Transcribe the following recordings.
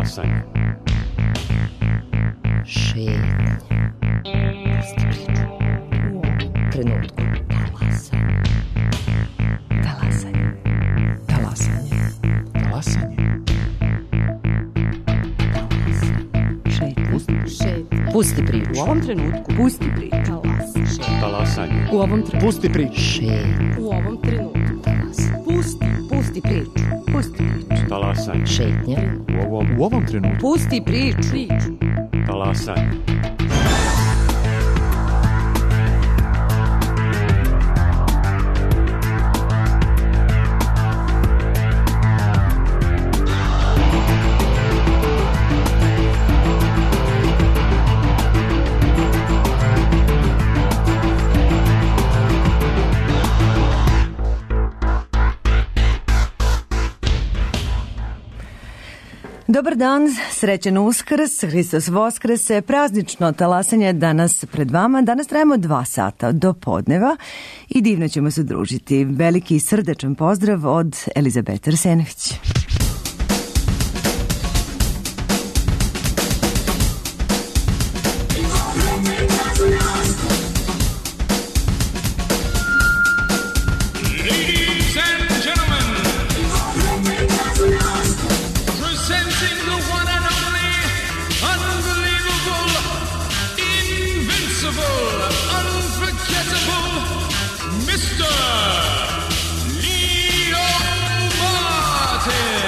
Talasanje. Šetnja. Pusti priču. U ovom trenutku. Talasanje. Talasanje. Talasanje. Šetnja. Šetnja. Pusti priču. U ovom trenutku. Pusti priču. Talasanje. U ovom trenutku. Pusti priču. Šetnja. U ovom trenutku. Talasanje. Pusti priču. Pusti priču. Talasanje. Šetnja. U ovom trenutku. Pusti priču. Talasanje. Dobar dan, srećan Uskrs, Hristos Voskrese, praznično talasanje danas pred vama. Danas trajamo 2 sata do podneva i divno ćemo se družiti. Veliki i srdečan pozdrav od Elizabete Arsenović. Mr. Leo Martin.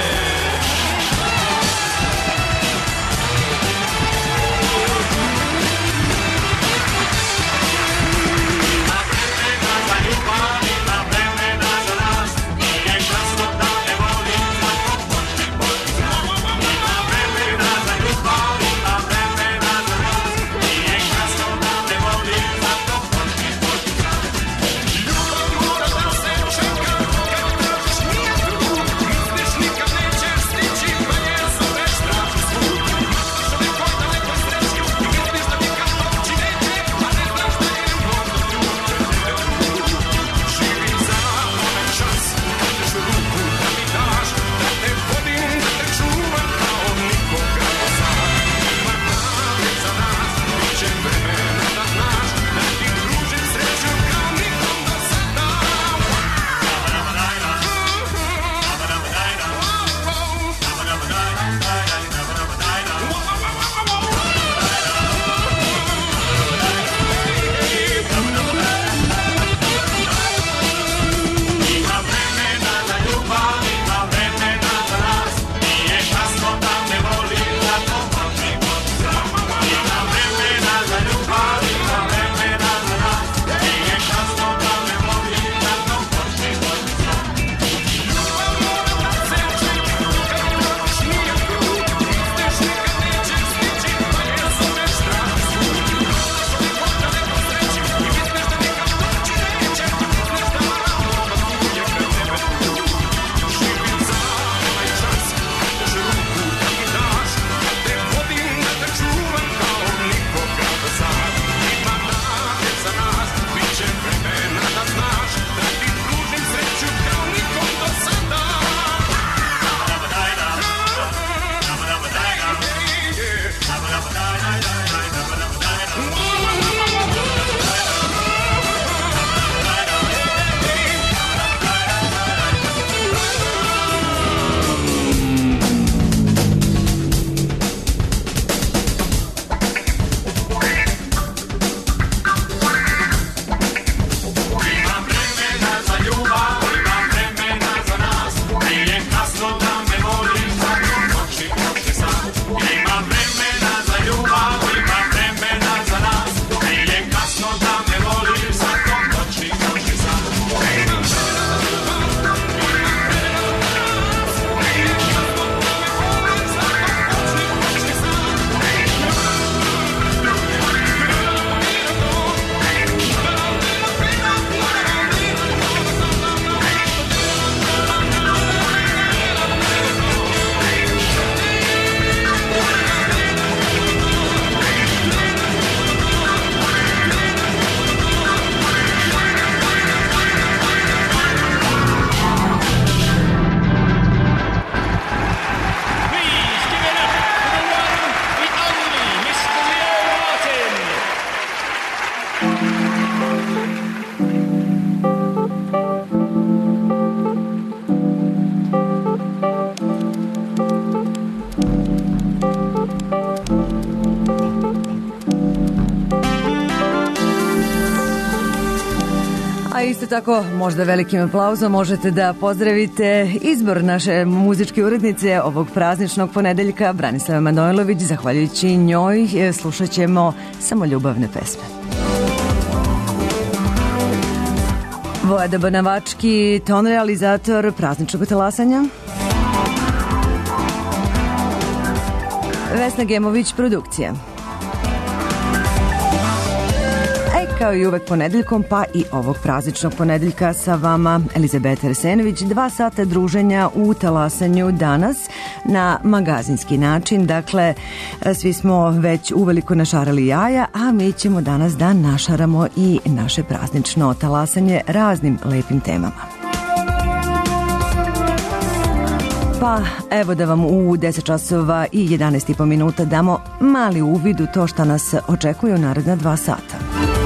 Isto tako, možda velikim aplauzom možete da pozdravite izbor naše muzičke urednice ovog prazničnog ponedeljka, Branislava Manojlović. Zahvaljujući njoj slušat ćemo samo ljubavne pesme. Vojada Banavački, ton realizator prazničnog talasanja. Vesna Gemović, produkcija. Kao i uvek ponedeljkom, pa i ovog prazničnog ponedeljka sa vama Elizabeta Arsenović. 2 sata druženja u talasanju danas na magazinski način. Dakle, svi smo već uveliko našarali jaja, a mi ćemo danas da našaramo i naše praznično talasanje raznim lepim temama. Pa evo da vam u 10 časova i 11,5 minuta damo mali uvid u to šta nas očekuje u naredna 2 sata.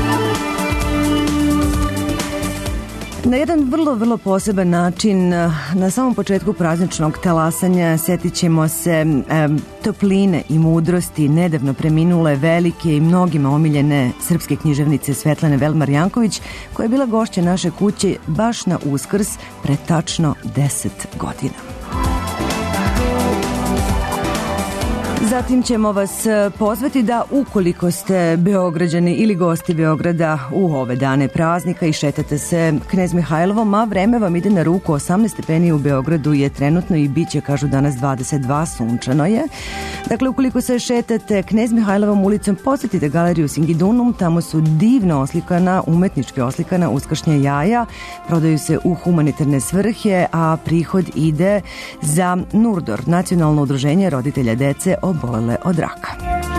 Na jedan vrlo poseban način, na samom početku prazničnog talasanja setit ćemo se topline i mudrosti nedavno preminule velike i mnogima omiljene srpske književnice Svetlane Velmar Janković, koja je bila gošća naše kuće baš na Uskrs pre tačno 10 godina. Zatim ćemo vas pozvati da ukoliko ste Beograđani ili gosti Beograda u ove dane praznika i šetate se Knez Mihajlovom, a vreme vam ide na ruku, 18 stepeni u Beogradu je trenutno i bit će, kažu danas, 22, sunčano je. Dakle, ukoliko se šetate Knez Mihajlovom ulicom, posjetite galeriju Singidunum, tamo su divno oslikana, umetnički oslikana uskršnja jaja, prodaju se u humanitarne svrhe, a prihod ide za Nurdor, nacionalno udruženje roditelja dece obolele od raka.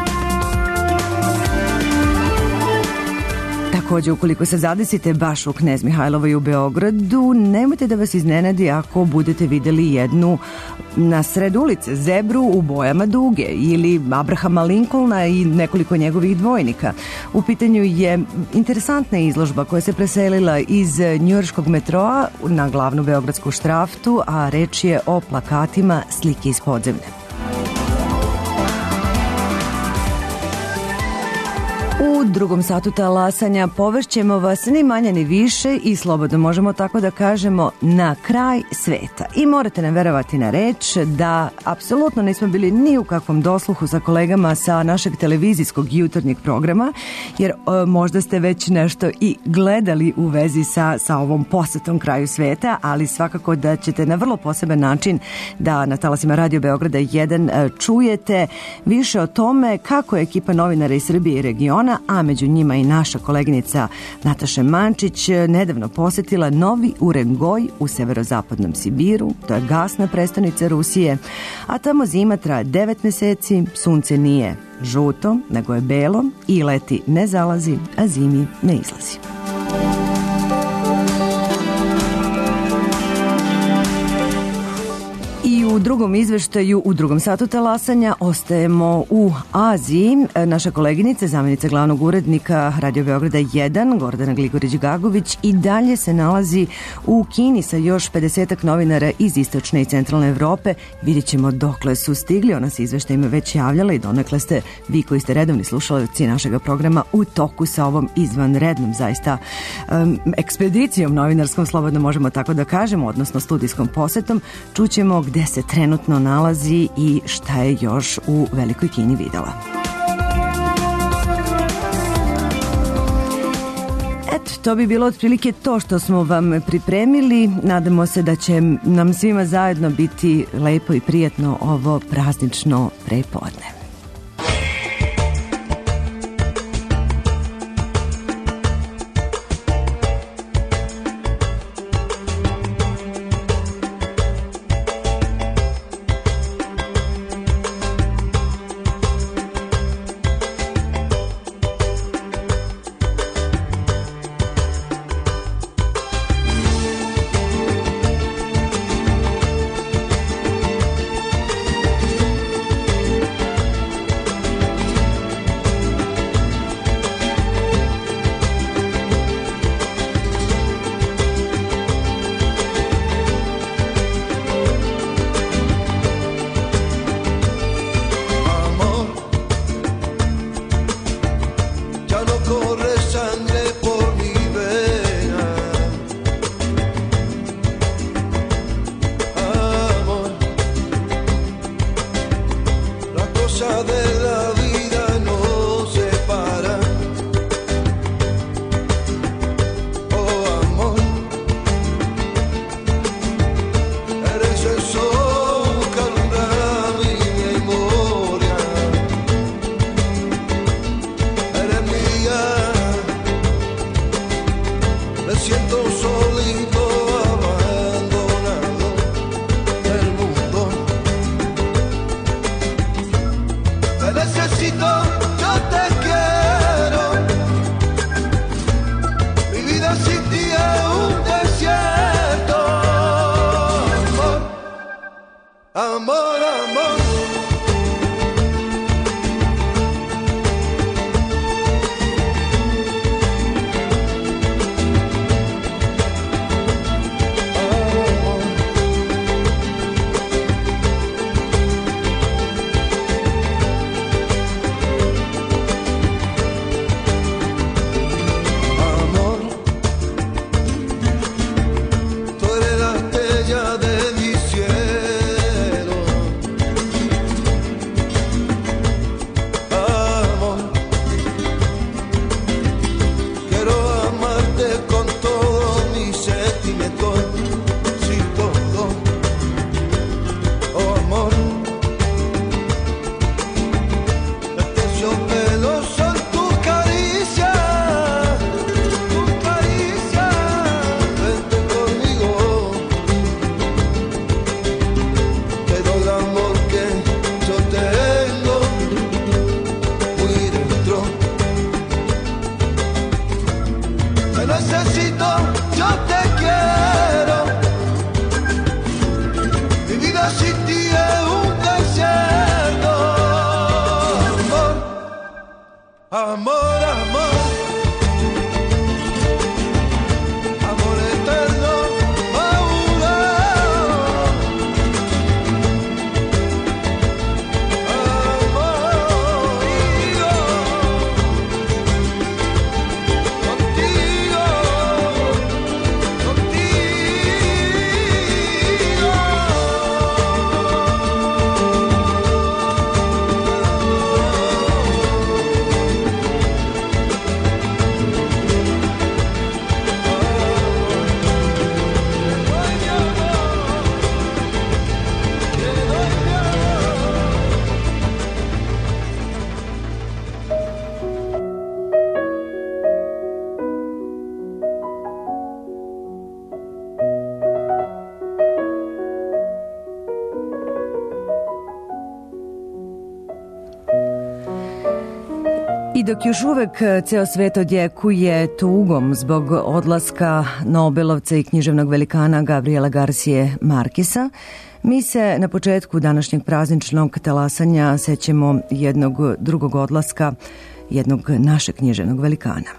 Također, ukoliko se zadesite baš u Knez Mihajlovoj u Beogradu, nemojte da vas iznenadi ako budete videli jednu na sred ulice zebru u bojama duge ili Abrahama Lincolna i nekoliko njegovih dvojnika. U pitanju je interesantna izložba koja se preselila iz njujorškog metroa na glavnu beogradsku štraftu, a reč je o plakatima slike iz podzemlja. U drugom satu talasanja povešćemo vas ni manje ni više i slobodno možemo tako da kažemo na kraj sveta. I morate nam verovati na reč da apsolutno nismo bili ni u kakvom dosluhu sa kolegama sa našeg televizijskog jutarnjeg programa, jer možda ste već nešto i gledali u vezi sa ovom posetom kraju sveta, ali svakako da ćete na vrlo poseban način da na talasima Radio Beograda 1 čujete više o tome kako je ekipa novinara iz Srbije i regiona, a među njima i naša koleginica Nataša Mančić, nedavno posetila Novi Urengoj u severozapadnom Sibiru, to je gasna prestonica Rusije, a tamo zima traje 9 meseci, sunce nije žuto, nego je belo i leti ne zalazi, a zimi ne izlazi. U drugom izveštaju, u drugom satu talasanja ostajemo u Aziji. Naša koleginica, zamjenica glavnog urednika Radio Beograda 1, Gordana Gligorić-Gagović, i dalje se nalazi u Kini sa još 50 novinara iz istočne i centralne Evrope. Vidjet ćemo dokle su stigli, ona se izveštajima već javljala i donekle ste vi koji ste redovni slušalci našega programa u toku sa ovom izvanrednom zaista ekspedicijom novinarskom, slobodno možemo tako da kažemo, odnosno studijskom posetom. Čućemo gde se trenutno nalazi i šta je još u Velikoj Kini videla. Eto, to bi bilo otprilike to što smo vam pripremili. Nadamo se da će nam svima zajedno biti lepo i prijatno ovo praznično prepodne. dok još uvek ceo svet odjekuje tugom zbog odlaska Nobelovca i književnog velikana Gabriela Garcije Markesa, mi se na početku današnjeg prazničnog talasanja sećamo jednog drugog odlaska, jednog našeg književnog velikana.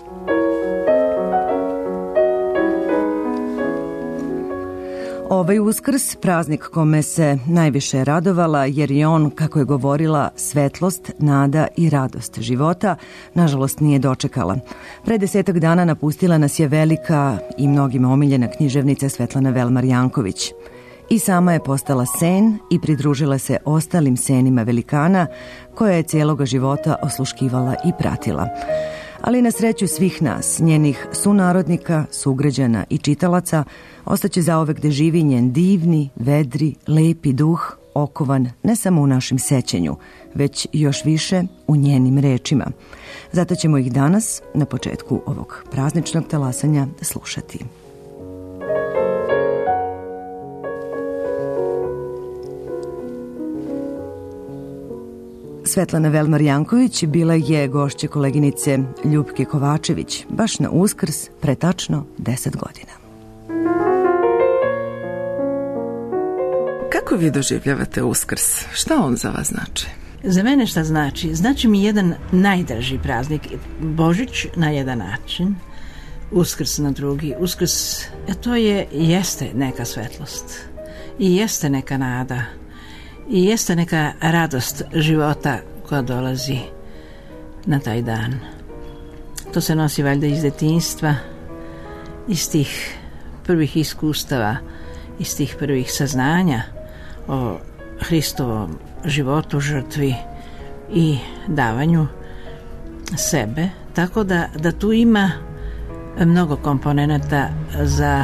Ovaj Uskrs, praznik kome se najviše radovala, jer je on, kako je govorila, svetlost, nada i radost života, nažalost nije dočekala. Pre 10 dana napustila nas je velika i mnogima omiljena književnica Svetlana Velmar Janković. I sama je postala sen i pridružila se ostalim senima velikana, koja je cijeloga života osluškivala i pratila. Ali na sreću svih nas, njenih sunarodnika, sugrađana i čitalaca, ostaće zaovek da živi njen divni, vedri, lepi duh, okovan ne samo u našem sećenju, već još više u njenim rečima. Zato ćemo ih danas, na početku ovog prazničnog talasanja, slušati. Svetlana Velmar Janković bila je gošća koleginice Ljupke Kovačević, baš na Uskrs pre tačno 10 godina. Kako vi doživljavate Uskrs? Šta on za vas znači? Za mene šta znači? Znači mi jedan najdraži praznik. Božić na jedan način, Uskrs na drugi. Uskrs, to jeste neka svetlost i jeste neka nada i jeste neka radost života koja dolazi na taj dan. To se nosi valjda iz detinjstva, iz tih prvih iskustava, iz tih prvih saznanja o Hristovom životu, žrtvi i davanju sebe. Tako da tu ima mnogo komponenata za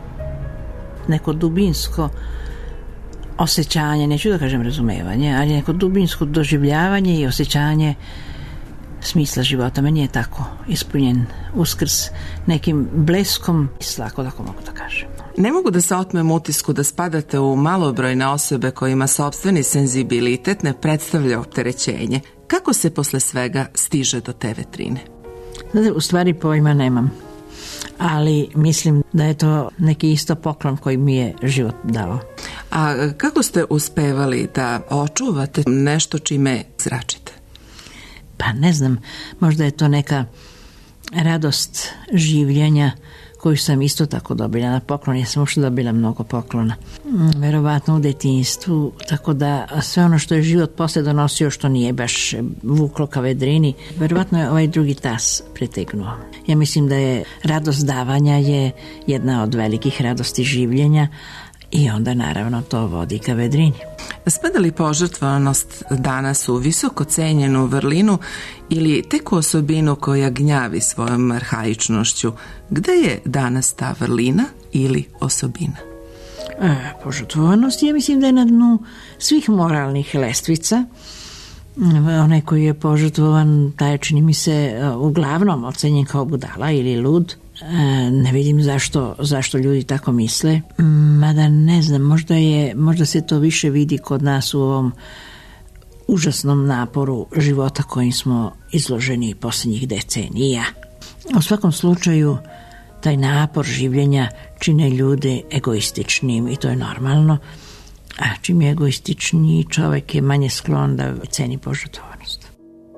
neko dubinsko osjećanje, neću da kažem razumevanje, ali neko dubinsko doživljavanje i osjećanje smisla života. Meni je tako ispunjen Uskrs nekim bleskom slako, ako mogu da kažem. Ne mogu da se otmem utisku da spadate u malobrojne osobe kojima sopstveni senzibilitet ne predstavlja opterećenje. Kako se posle svega stiže do te vetrine? U stvari pojma nemam, ali mislim da je to neki isto poklon koji mi je život dao. A kako ste uspevali da očuvate nešto čime zračite? Pa ne znam, možda je to neka radost življenja koju sam isto tako dobila na poklon. Ja sam uopšte dobila mnogo poklona. Verovatno u detinjstvu, tako da sve ono što je život posle donosio, što nije baš vuklo ka vedrini, verovatno je ovaj drugi tas pretegnuo. Ja mislim da je radost davanja je jedna od velikih radosti življenja i onda naravno to vodi ka vedrini. Spada li požrtvovanost danas u visoko cenjenu vrlinu ili tek u osobinu koja gnjavi svojom arhaičnošću? Gde je danas ta vrlina ili osobina? Požrtvovanost, ja mislim da je na dnu svih moralnih lestvica. Onaj koji je požrtvovan, taj čini mi se uglavnom ocenjen kao budala ili lud. Ne vidim zašto ljudi tako misle, mada ne znam, možda se to više vidi kod nas u ovom užasnom naporu života kojim smo izloženi posljednjih decenija. U svakom slučaju taj napor življenja čine ljude egoističnim i to je normalno, a čim je egoističniji čovjek je manje sklon da ceni požrtvovanost.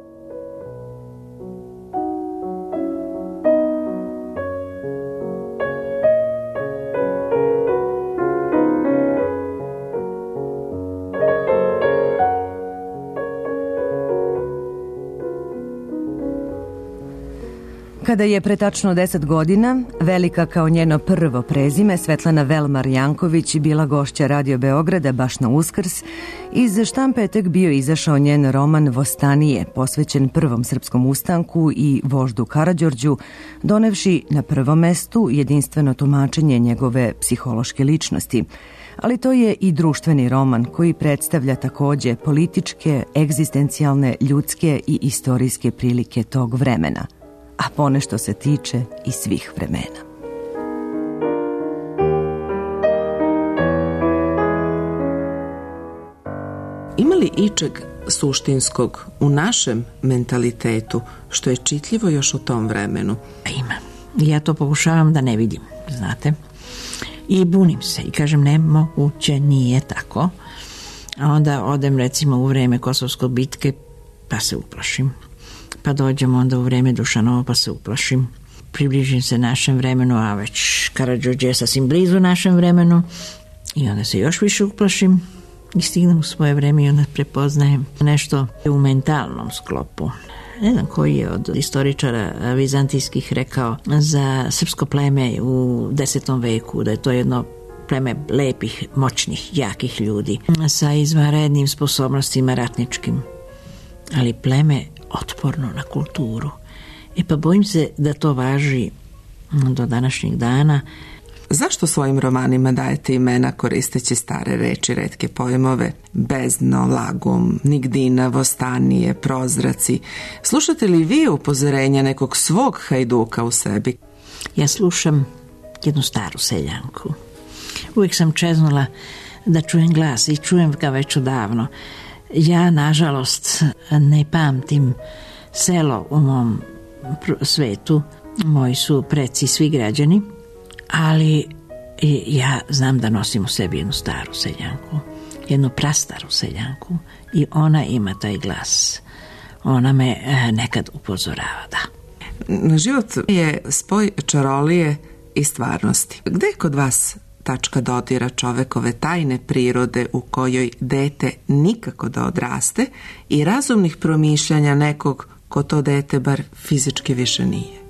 Kada je pre tačno 10 godina, velika kao njeno prvo prezime, Svetlana Velmar Janković bila gošća Radio Beograda baš na Uskrs, iz štampe je tek bio izašao njen roman Vostanije, posvećen prvom srpskom ustanku i voždu Karađorđu, donevši na prvom mestu jedinstveno tumačenje njegove psihološke ličnosti. Ali to je i društveni roman koji predstavlja takođe političke, egzistencijalne, ljudske i istorijske prilike tog vremena, a ponešto se tiče i svih vremena. Ima li ičeg suštinskog u našem mentalitetu što je čitljivo još u tom vremenu? Ima. Ja to pokušavam da ne vidim, znate. I bunim se i kažem nemoguće, nije tako. A onda odem recimo u vreme Kosovske bitke pa se uplašim. Pa dođem onda u vreme Dušanova pa se uplašim. Približim se našem vremenu, a već Karađorđe je sasvim blizu našem vremenu i onda se još više uplašim i stignem u svoje vreme i onda prepoznajem nešto u mentalnom sklopu. Ne znam koji je od istoričara vizantijskih rekao za srpsko pleme u 10. veku, da je to jedno pleme lepih, moćnih, jakih ljudi sa izvanrednim sposobnostima ratničkim, ali pleme otporno na kulturu. Pa bojim se da to važi do današnjeg dana. Zašto svojim romanima dajete imena koristeći stare reči, retke pojmove? Bezdno, lagum, nigdina, vostanije, prozraci. Slušate li vi upozorenja nekog svog hajduka u sebi? Ja slušam jednu staru seljanku. Uvijek sam čeznula da čujem glas i čujem ga već odavno. Ja, nažalost, ne pamtim selo u mom svetu. Moji su preci svi građani, ali ja znam da nosim u sebi jednu staru seljanku, jednu prastaru seljanku i ona ima taj glas. Ona me nekad upozorava, da. Život je spoj čarolije i stvarnosti. Gde je kod vas tačka dodira čovekove tajne prirode u kojoj dete nikako da odraste i razumnih promišljanja nekog ko to dete bar fizički više nije?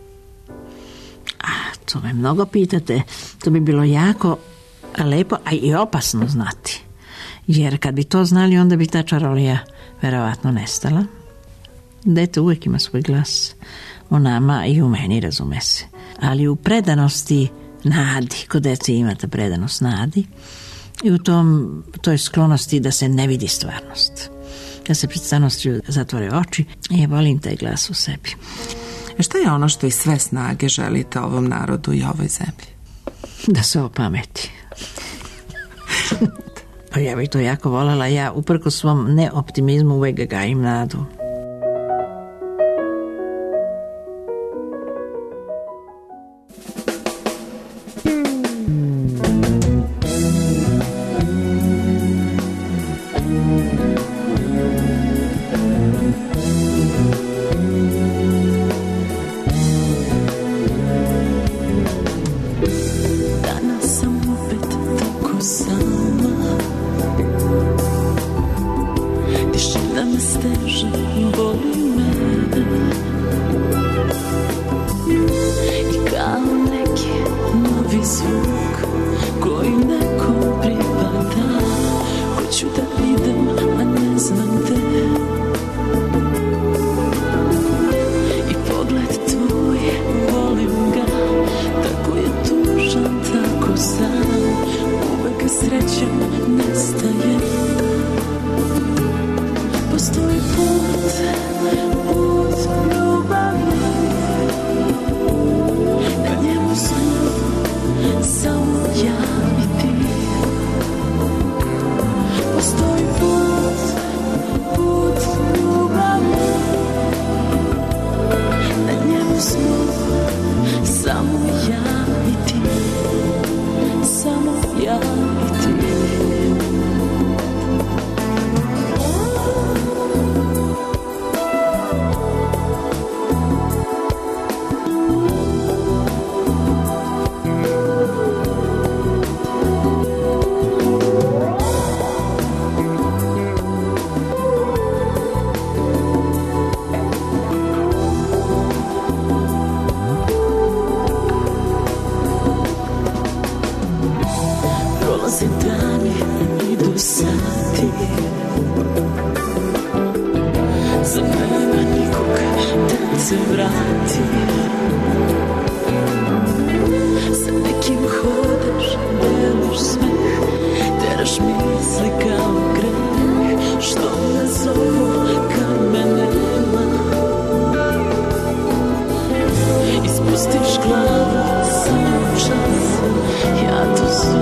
To me mnogo pitate. To bi bilo jako lepo, a i opasno znati. Jer kad bi to znali, onda bi ta čarolija verovatno nestala. Dete uvijek ima svoj glas. U nama i u meni, razume se. Ali u predanosti nadi, kod dece imate predanost nadi, i u toj sklonosti da se ne vidi stvarnost. Da se pred stvarnošću zatvore oči, ja volim taj glas u sebi. Šta je ono što iz sve snage želite ovom narodu i ovoj zemlji? Da se opameti. Pa ja bih to jako voljela. Ja uprkos svom neoptimizmu uvek gajim nadu.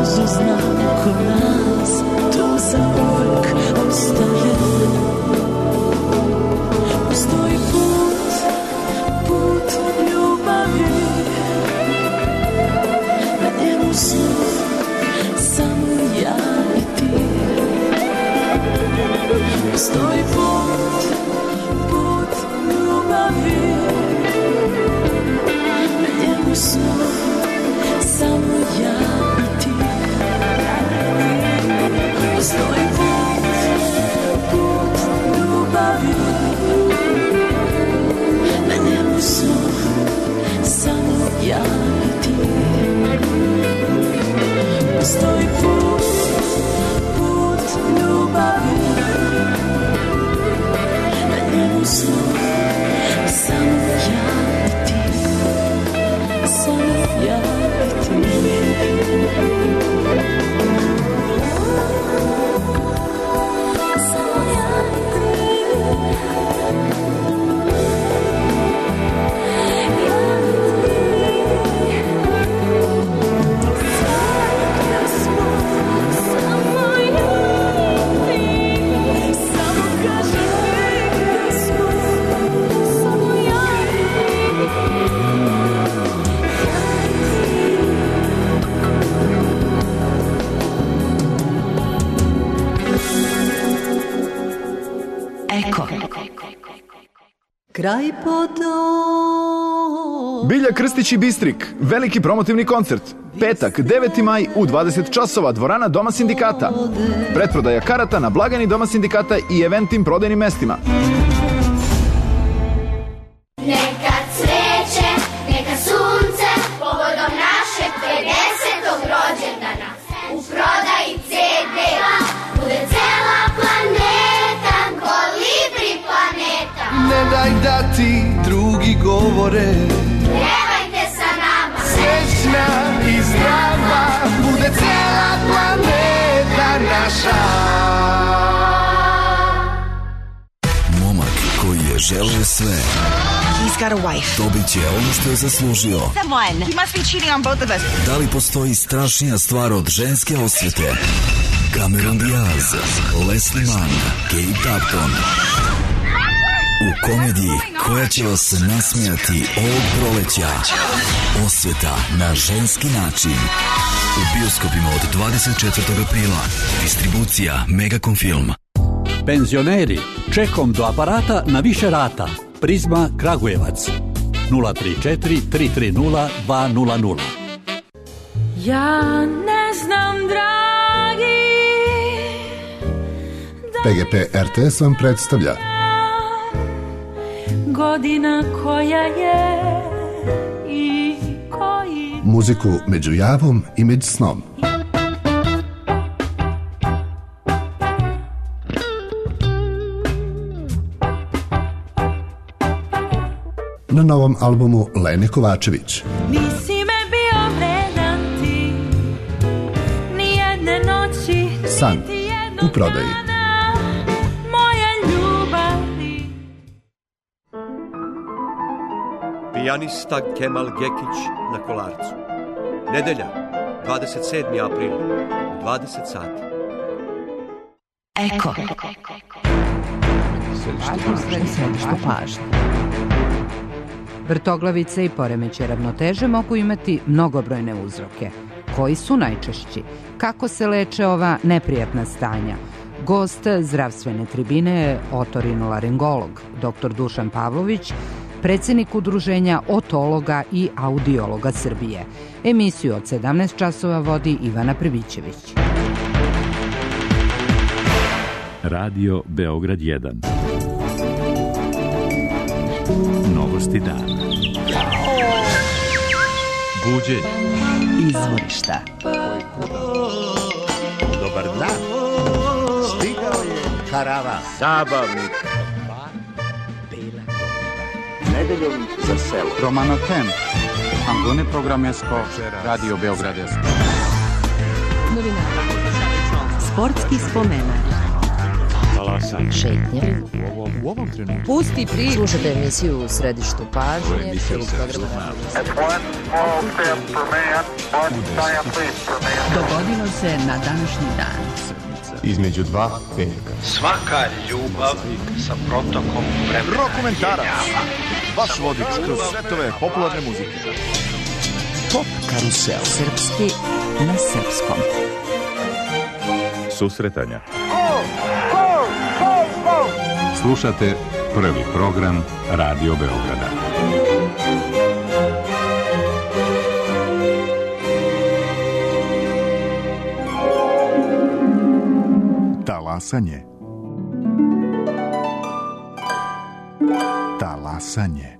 Znam ko nas, to zauvek ostaje. Postoji put ljubavi, na njemu smo samo ja i ti. Postoji put ljubavi, na njemu smo samo ja i ti. Postoji put ljubavi, na njemu smo samo ja i ti, samo ja i ti. Samo ja i Kraj potom. Bilja Krstić i Bistrik, veliki promotivni koncert. Petak, 9. maj u 20 časova, dvorana Doma sindikata. Pretprodaja karata na blagajni Doma sindikata i eventim prodajnim mestima. Neka cveće, neka sunce, povodom našeg 50. rođendana. U prodaji CD-a bude cela planeta, kolibri planeta. Ne daj da ti drugi govore, Pjevajte sa nama, srećna i zdrava, bude cela planeta naša. Momak koji je želeo sve, He's got a wife. dobit će ono što je zaslužio. Someone. He must be cheating on both of us. Da li postoji strašnija stvar od ženske osvete? Cameron Diaz, Leslie Mann, Kate Upton. U komediji koja će vas nasmijati ovog proleća. Osveta na ženski način. U bioskopima od 24. aprila. Distribucija Megacom Film. Penzioneri, čekom do aparata na više rata. Prizma Kragujevac 034 330 200. Ja ne znam, dragi, PGP RTS vam predstavlja godina koja je i koji muziku među javom i među snom. Na novom albumu Lene Kovačević. nisi me bio vredan ti, ni jedne noći, San niti jednog u prodaji. dana moje ljubavi. Pijanista Kemal Gekić na Kolarcu. Nedelja, 27. april, 20 sati. Eko. Središte pažnje. Vrtoglavice i poremećaj ravnoteže mogu imati mnogobrojne uzroke. Koji su najčešći? Kako se leče ova neprijatna stanja? Gost zdravstvene tribine je otorinolaringolog dr. Dušan Pavlović, predsjednik Udruženja otologa i audiologa Srbije. Emisiju od 17 časova vodi Ivana Pribićević. Radio Beograd 1. Novosti dana. Buđenje. Izvorišta. Dobar dan. Stigao je karavan. Zabavnik. Nedeljom za selo. Romano Tem. Angone programesko. Radio Beograd. Novina. Sportski spomenak. Šetnje. U ovom trenutku. Pusti priču. Slušajte emisiju u središtu pažnje. Dogodilo se na današnji dan. Između dva petka. Svaka ljubav sa protokom vremena. Rokomentarac. Vaš vodič kroz svetove popularne muzike. Top karusel. Srpski na srpskom. Susretanja. Slušate prvi program Radio Beograda. Talasanje. Talasanje.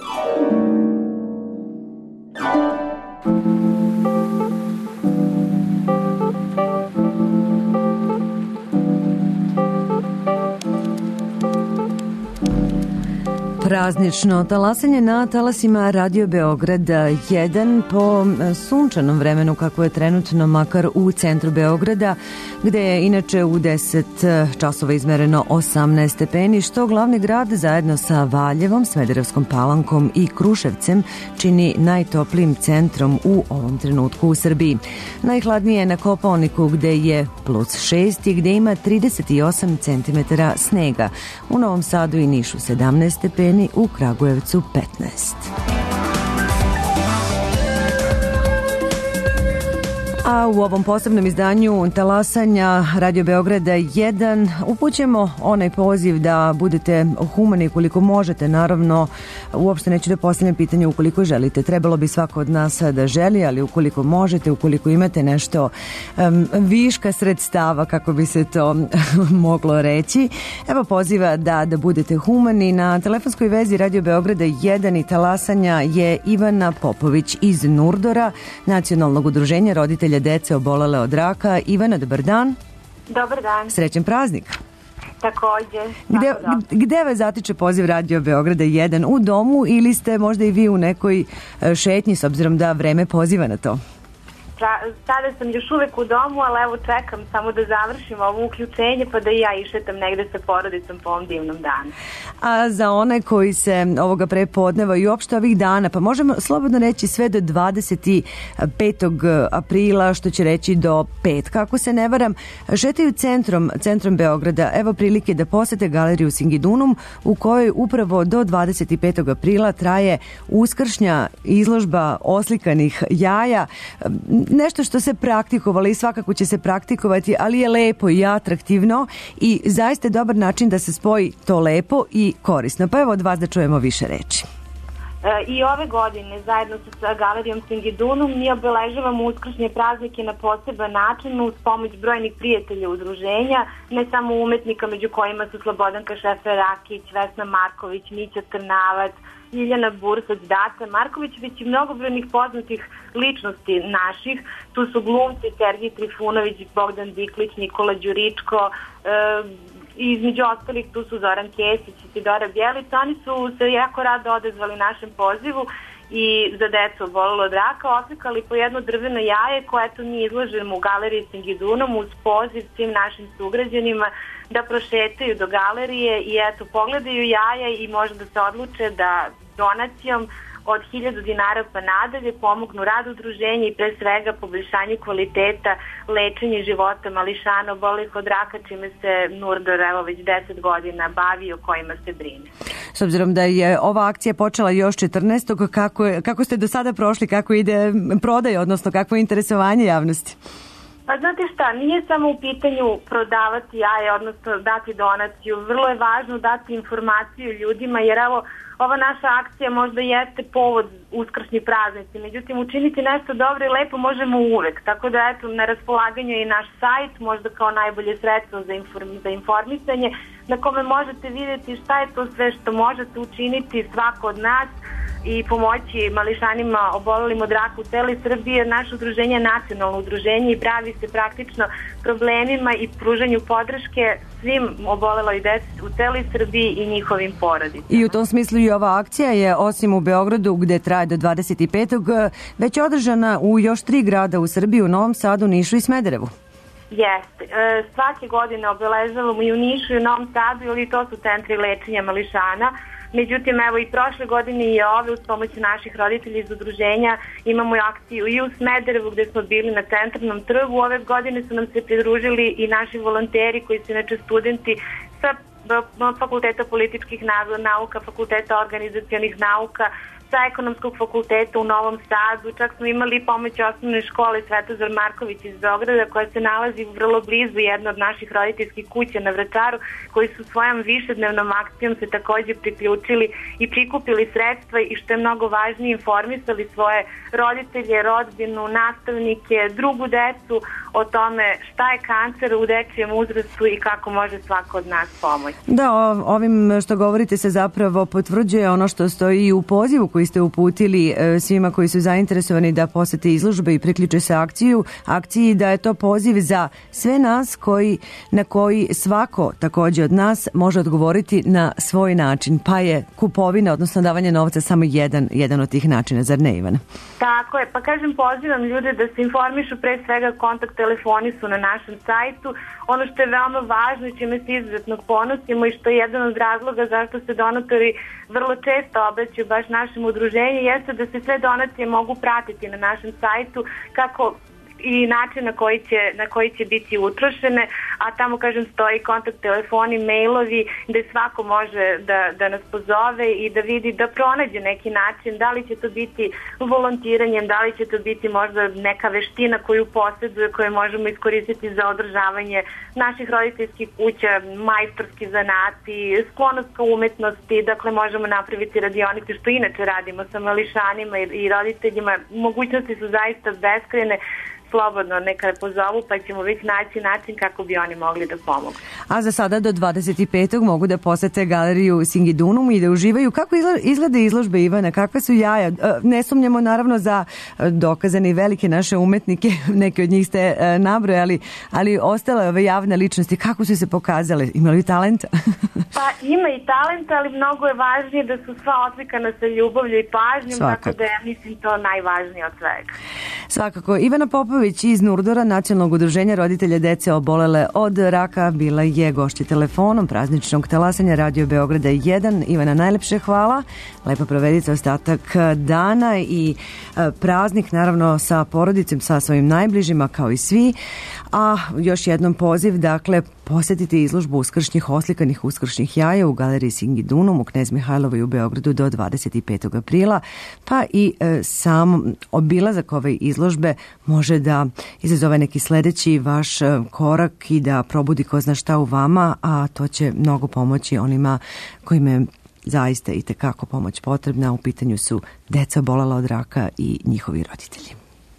Praznično talasanje na talasima Radio Beograd 1 po sunčanom vremenu kako je trenutno makar u centru Beograda, gde je inače u 10 časova izmereno 18 stepeni, što glavni grad zajedno sa Valjevom, Smederevskom Palankom i Kruševcem čini najtoplijim centrom u ovom trenutku u Srbiji. Najhladnije je na Kopaoniku gde je +6 i gde ima 38 cm snega. U Novom Sadu i Nišu 17 stepeni, u Kragujevcu 15. A u ovom posebnom izdanju talasanja Radio Beograda 1 upućemo onaj poziv da budete humani koliko možete. Naravno, uopšte neću da postavljam pitanje ukoliko želite. Trebalo bi svako od nas da želi, ali ukoliko možete, ukoliko imate nešto viška sredstava, kako bi se to moglo reći. Evo poziva da budete humani. Na telefonskoj vezi Radio Beograda 1 i talasanja je Ivana Popović iz Nurdora, Nacionalnog udruženja roditelja dece obolele od raka. Ivana, dobar dan. Dobar dan. Srećan praznik. Takođe. Gde vas zatiče poziv Radio Beograda 1? U domu ili ste možda i vi u nekoj šetnji, s obzirom da vreme poziva na to? Sada sam još uvek u domu, ali evo čekam samo da završim ovo uključenje pa da i ja išetam negde sa porodicom po ovom divnom danu. A za one koji se ovoga prepodneva i uopšte ovih dana, pa možemo slobodno reći sve do 25. aprila, što će reći do petka, ako se ne varam, šetaju centrom Beograda. Evo prilike da posete galeriju Singidunum, u kojoj upravo do 25. aprila traje uskršnja izložba oslikanih jaja. Nešto što se praktikovalo i svakako će se praktikovati, ali je lepo i atraktivno i zaista je dobar način da se spoji to lepo i korisno. Pa evo od vas da čujemo više reči. I ove godine zajedno sa galerijom Singidunum mi obeležavamo uskršnje praznike na poseban način uz pomoć brojnih prijatelja udruženja, ne samo umetnika među kojima su Slobodanka Šefer-Rakić, Vesna Marković, Mića Trnavac, Ljiljana Bursac, Data Marković, već i mnogobrojnih poznatih ličnosti naših. Tu su glumci Sergij Trifunović, Bogdan Diklić, Nikola Đuričko, i između ostalih tu su Zoran Kesić i Tidora Bjelić. Oni su se jako rado odezvali našem pozivu i za decu obolelo od raka oslikali po jedno drveno jaje koje eto mi izlažemo u galeriji Singidunum uz poziv svim našim sugrađanima da prošetaju do galerije i eto pogledaju jaja i možda da se odluče da donacijom od 1000 dinara pa nadalje pomognu radu udruženja i pre svega poboljšanju kvaliteta lečenja života mališana obolelih od raka, čime se Nurdor evo već 10 godina bavi, o kojima se brine. S obzirom da je ova akcija počela još 14. Kako ste do sada prošli, kako ide prodaj, odnosno kako je interesovanje javnosti? Pa znate šta, nije samo u pitanju prodavati jaje, odnosno dati donaciju, vrlo je važno dati informaciju ljudima, jer evo ova naša akcija možda jeste povod uskršnji praznici, međutim učiniti nešto dobro i lepo možemo uvek, tako da eto na raspolaganju je i naš sajt, možda kao najbolje sredstvo za informisanje, na kome možete vidjeti šta je to sve što možete učiniti svako od nas i pomoći mališanima obolelim od raka u celoj Srbiji, jer naše udruženje je nacionalno udruženje i bavi se praktično problemima i pružanju podrške svim oboleloj deci u celoj Srbiji i njihovim porodicama. I u tom smislu i ova akcija je, osim u Beogradu gde traje do 25. već održana u još 3 grada u Srbiji, u Novom Sadu, Nišu i Smederevu. Jeste. Svake godine obeležavamo i u Nišu i u Novom Sadu, ali to su centri lečenja mališana. Međutim, evo i prošle godine i ove uz pomoć naših roditelja iz udruženja imamo akciju i u Smederevu gde smo bili na Centralnom trgu. Ove godine su nam se pridružili i naši volonteri koji su inače studenti sa Fakulteta političkih nauka, Fakulteta organizacionih nauka, sa Ekonomskog fakulteta u Novom Sadu, čak smo imali pomoć osnovne škole Svetozar Marković iz Beograda koja se nalazi vrlo blizu jedna od naših roditeljskih kuća na Vračaru, koji su svojom višednevnom akcijom se takođe priključili i prikupili sredstva i što je mnogo važnije informisali svoje roditelje, rodbinu, nastavnike, drugu decu o tome šta je kancer u dečijem uzrastu i kako može svako od nas pomoći. Da, ovim što govorite se zapravo potvrđuje ono što stoji u pozivu koji ste uputili svima koji su zainteresovani da posete izložbe i priključe se akciji, da je to poziv za sve nas na koji svako takođe od nas može odgovoriti na svoj način, pa je kupovina, odnosno davanje novca samo jedan od tih načina, zar ne, Ivana? Tako je, pa kažem, pozivam ljude da se informišu, pre svega kontakt telefoni su na našem sajtu. Ono što je veoma važno i čime se izuzetno ponosimo i što je jedan od razloga zašto se donatori vrlo često obraćaju baš našem udruženju jeste da se sve donacije mogu pratiti na našem sajtu, kako i način na koji će biti utrošene, a tamo, kažem, stoji kontakt telefoni, mailovi, gde svako može da nas pozove i da vidi, da pronađe neki način, da li će to biti volontiranjem, da li će to biti možda neka veština koju posjeduje, koju možemo iskoristiti za održavanje naših roditeljskih kuća, majstorski zanati, sklonost ka umetnosti, dakle možemo napraviti radionice, što inače radimo sa mališanima i roditeljima. Mogućnosti su zaista beskrajne, slobodno neka pozovu pa ćemo već naći način kako bi oni mogli da pomogu. A za sada do 25. mogu da posete galeriju Singidunum i da uživaju. Kako izgleda izložbe, Ivana? Kakve su jaja? Ne sumnjamo naravno za dokazane i velike naše umetnike, neke od njih ste nabrojali, ali ostale ove javne ličnosti, kako su se pokazale? Imali talenta? Pa ima i talenta, ali mnogo je važnije da su sva oslikana sa ljubavlju i pažnjom, tako da je, mislim, to najvažnije od svega. Svakako. Ivana Popović iz Nurdora, Nacionalnog udruženja roditelja dece obolele od raka, bila je gošća telefonom prazničnog talasanja Radio Beograda 1. Ivana, najlepše hvala. Lepo provedite ostatak dana i praznik naravno sa porodicom, sa svojim najbližima kao i svi. A još jednom poziv, dakle, posetite izložbu uskršnjih oslikanih uskršnjih jaja u galeriji Singidunum u Knez Mihajlovoj u Beogradu do 25. aprila, pa i sam obilazak ove izložbe može da izazove neki sledeći vaš korak i da probudi ko zna šta u vama, a to će mnogo pomoći onima kojima je zaista i tekako pomoć potrebna. U pitanju su deca obolela od raka i njihovi roditelji.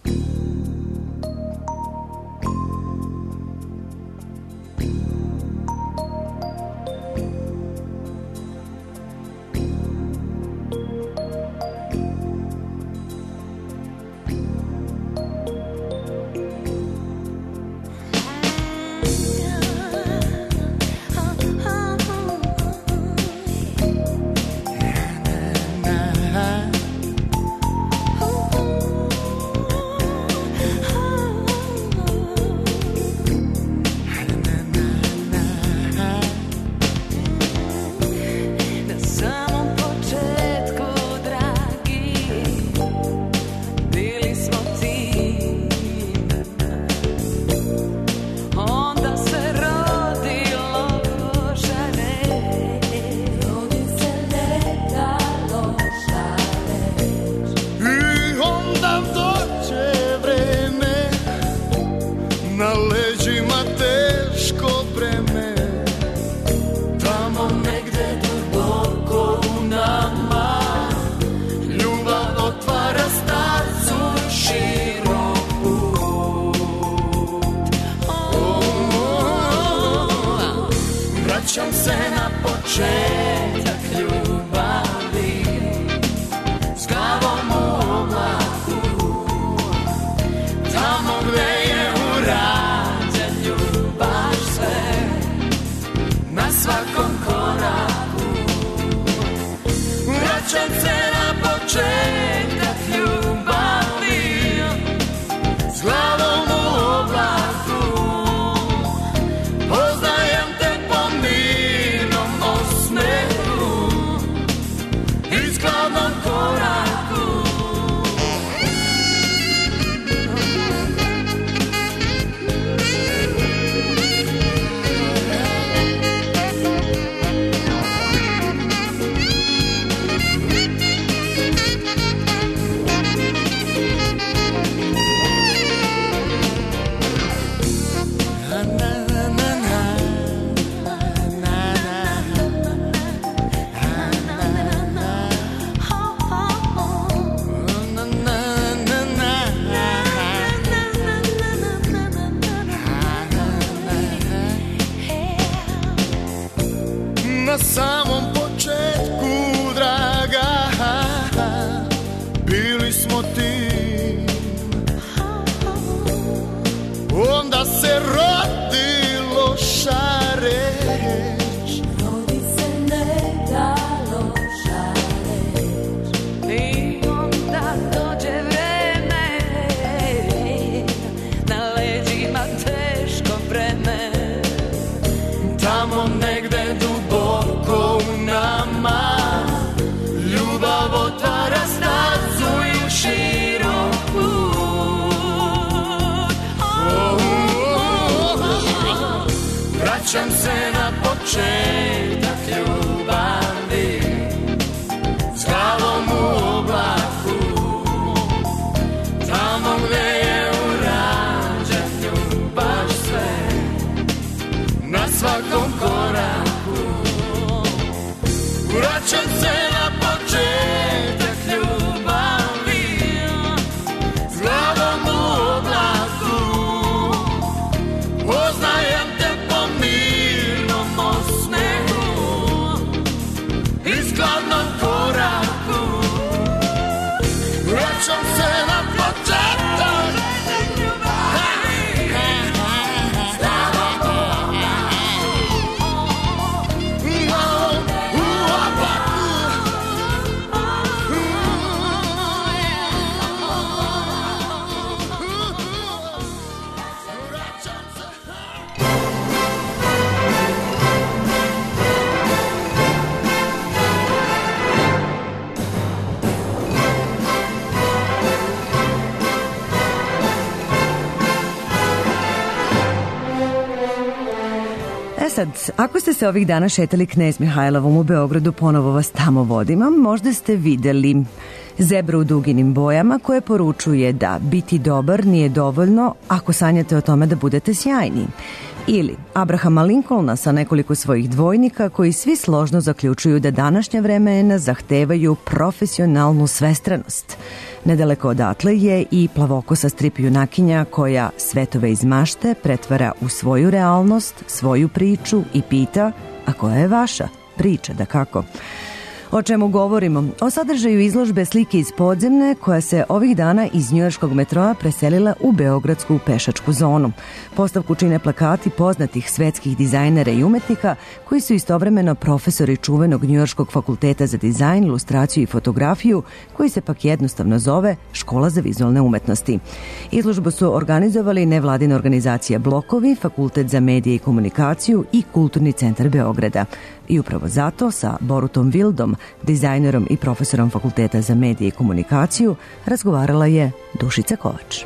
Vraćam se na početak ljubavi, s glavom u oblaku, tamo gde je urađen baš sve, na svakom koraku. Vraćam se na početak ljubavi, s glavom u oblaku, poznajem te po mirnom osmehu. na samom početku, draga, bili smo tim. Onda se rodi loša reč, rodi se neka loša reč, i onda dođe vreme, na leđima teško breme. Tamo negde duboko u nama ljubav otvara stazu i široku. Vraćam se na početak ljubavi, s glavom u oblaku, tamo gde je u rađanju baš sve, na svakom koraku. Vraćam se na početak ljubavi, s glavom u oblaku, poznajem te po mirnom osmehu i skladnom koraku. Vraćam se na početak ljubavi, s glavom u Sad, ako ste se ovih dana šetali Knez Mihajlovom u Beogradu, ponovo vas tamo vodimo, možda ste videli zebru u duginim bojama koje poručuje da biti dobar nije dovoljno ako sanjate o tome da budete sjajni. Ili Abrahama Lincolna sa nekoliko svojih dvojnika koji svi složno zaključuju da današnja vremena zahtevaju profesionalnu svestranost. Nedaleko odatle je i plavokosa strip junakinja koja svetove iz mašte pretvara u svoju realnost, svoju priču i pita, a koja je vaša priča, da kako? O čemu govorimo? O sadržaju izložbe slike iz podzemne koja se ovih dana iz njujorškog metroa preselila u beogradsku pešačku zonu. Postavku čine plakati poznatih svetskih dizajnera i umetnika koji su istovremeno profesori čuvenog njujorškog fakulteta za dizajn, ilustraciju i fotografiju koji se pak jednostavno zove Škola za vizualne umetnosti. Izložbu su organizovali nevladina organizacija Blokovi, Fakultet za medije i komunikaciju i Kulturni centar Beograda. I upravo zato sa Borutom Vildom, dizajnerom i profesorom Fakulteta za medije i komunikaciju, razgovarala je Dušica Kovač.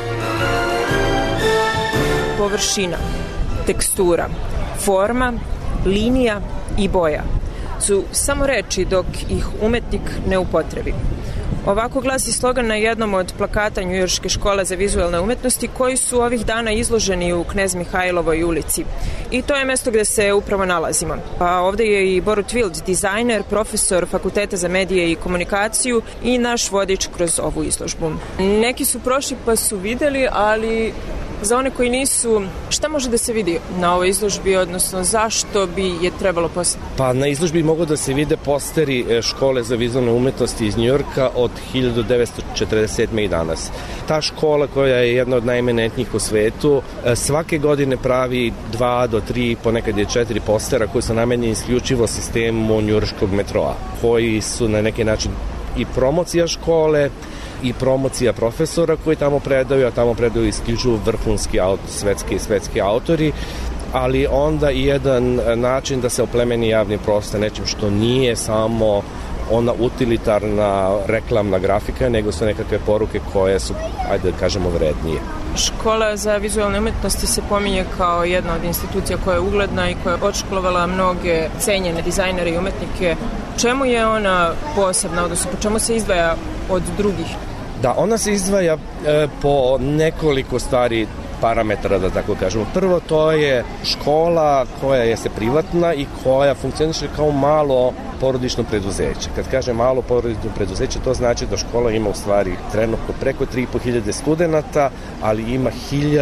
Površina, tekstura, forma, linija i boja su samo reči dok ih umetnik ne upotrebi. Ovako glasi slogan na jednom od plakata Njujorške škole za vizualne umetnosti koji su ovih dana izloženi u Knez Mihajlovoj ulici. I to je mesto gde se upravo nalazimo. Pa ovde je i Borut Vild, dizajner, profesor Fakulteta za medije i komunikaciju i naš vodič kroz ovu izložbu. Neki su prošli pa su videli, ali za one koji nisu, šta može da se vidi na ovoj izložbi, odnosno zašto bi je trebalo posjetiti? Pa na izložbi mogu da se vide posteri škole za vizualne umetnosti iz Njujorka od 1947. i danas. Ta škola koja je jedna od najeminentnijih u svetu svake godine pravi 2 do 3, ponekad je 4 postera koji su namenjeni isključivo sistemu njujorškog metroa, koji su na neki način i promocija škole i promocija profesora koji tamo predaju, a tamo predaju isključivo vrhunski svetski autori, ali onda i jedan način da se oplemeni javni prostor nečim što nije samo ona utilitarna reklamna grafika, nego su nekakve poruke koje su, ajde da kažemo, vrednije. Škola za vizualne umetnosti se pominje kao jedna od institucija koja je ugledna i koja je odškolovala mnoge cenjene dizajnere i umetnike. Čemu je ona posebna, odnosno po čemu se izdvaja od drugih? Da, ona se izdvaja po nekoliko stvari, parametara, da tako kažemo. Prvo, to je škola koja jeste privatna i koja funkcioniše kao malo porodično preduzeće. Kad kažem malo porodično preduzeće, to znači da škola ima u stvari trenutno preko 3.500 studenta, ali ima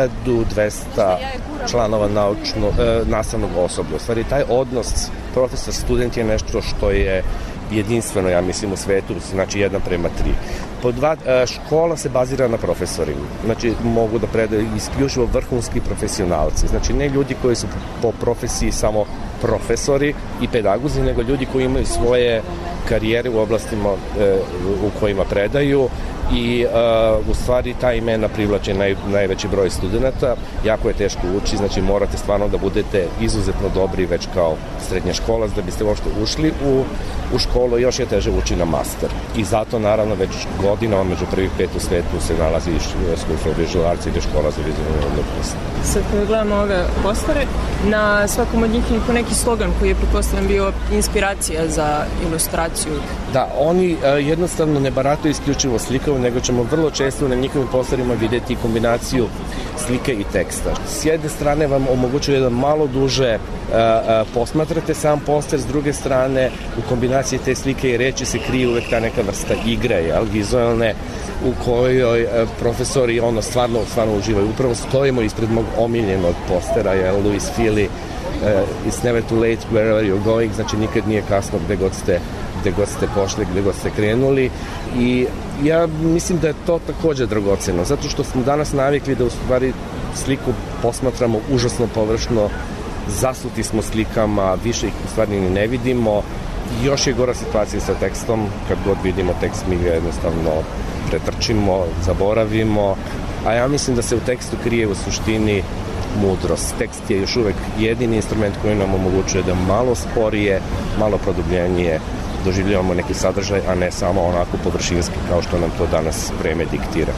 1200 članova nastavnog osoblja. U stvari taj odnos profesor-student je nešto što je jedinstveno, ja mislim, u svetu, znači 1:3. Po 2, škola se bazira na profesorima, znači mogu da predaju isključivo vrhunski profesionalci, znači ne ljudi koji su po profesiji samo profesori i pedagozi, nego ljudi koji imaju svoje karijere u oblastima u kojima predaju i u stvari ta imena privlače najveći broj studenta. Jako je teško ući, znači morate stvarno da budete izuzetno dobri već kao srednja škola da biste uopšte ušli u školu, još je teže ući na master. I zato naravno već godinama među prvih 5 u svetu se nalazi School for Visual Arts ili škola za vizualnu umetnost. Sad kada gledamo ove postare, na svakom od njih je neki slogan koji je pretpostavljam bio inspiracija za ilustraciju. Da, oni jednostavno ne barataju isključivo slikom, nego ćemo vrlo često na njihovim posterima videti kombinaciju slike i teksta. S jedne strane vam omogućuje da malo duže posmatrate sam poster, s druge strane u kombinaciji te slike i reči se krije uvek ta neka vrsta igre, vizualne, u kojoj profesori stvarno uživaju. Upravo stojimo ispred mog omiljenog postera, Louis Feely, It's never too late wherever you're going, znači nikad nije kasno gde god ste pošli, gde god ste krenuli, i ja mislim da je to takođe dragoceno, zato što smo danas navikli da u stvari sliku posmatramo užasno površno, zasuti smo slikama, više ih u stvari ni ne vidimo. Još je gora situacija sa tekstom, kad god vidimo tekst mi ga jednostavno pretrčimo, zaboravimo, a ja mislim da se u tekstu krije u suštini mudrost. Tekst je još uvek jedini instrument koji nam omogućuje da malo sporije, malo produbljenije doživljavamo neki sadržaj, a ne samo onako površinski kao što nam to danas vreme diktira.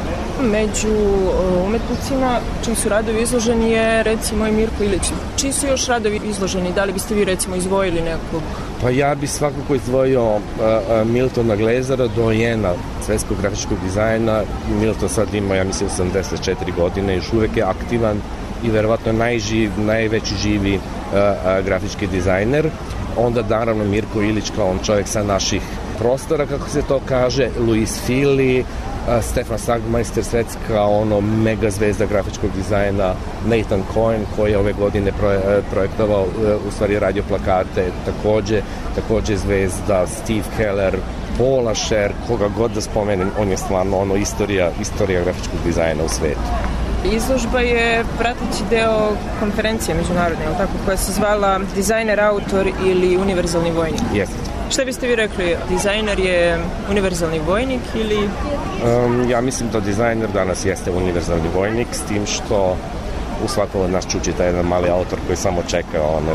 Među umetnicima čiji su radovi izloženi je recimo i Mirko Ilić. Čiji su još radovi izloženi? Da li biste vi recimo izdvojili nekog? Pa ja bi svakako izdvojio Miltona Glazera, dojena svetskog grafičkog dizajna. Milton sad ima, ja mislim, 84 godine, još uvek je aktivan i verovatno najveći živi grafički dizajner. Onda naravno Mirko Ilić kao on čovjek sa naših prostora, kako se to kaže, Louis Feely, Stefan Sagmeister, svetska mega zvezda grafičkog dizajna, Nathan Cohen koji je ove godine projektovao, u stvari radio plakate, takođe zvezda, Steve Keller, Paul Asher, koga god da spomenem, on je stvarno istorija grafičkog dizajna u svetu. Izložba je prateći deo konferencije međunarodne, koja se zvala Dizajner, autor ili univerzalni vojnik. Jeste. Šta biste vi rekli, dizajner je univerzalni vojnik ili... Ja mislim da dizajner danas jeste univerzalni vojnik, s tim što u svakom od nas čučita jedan mali autor koji samo čeka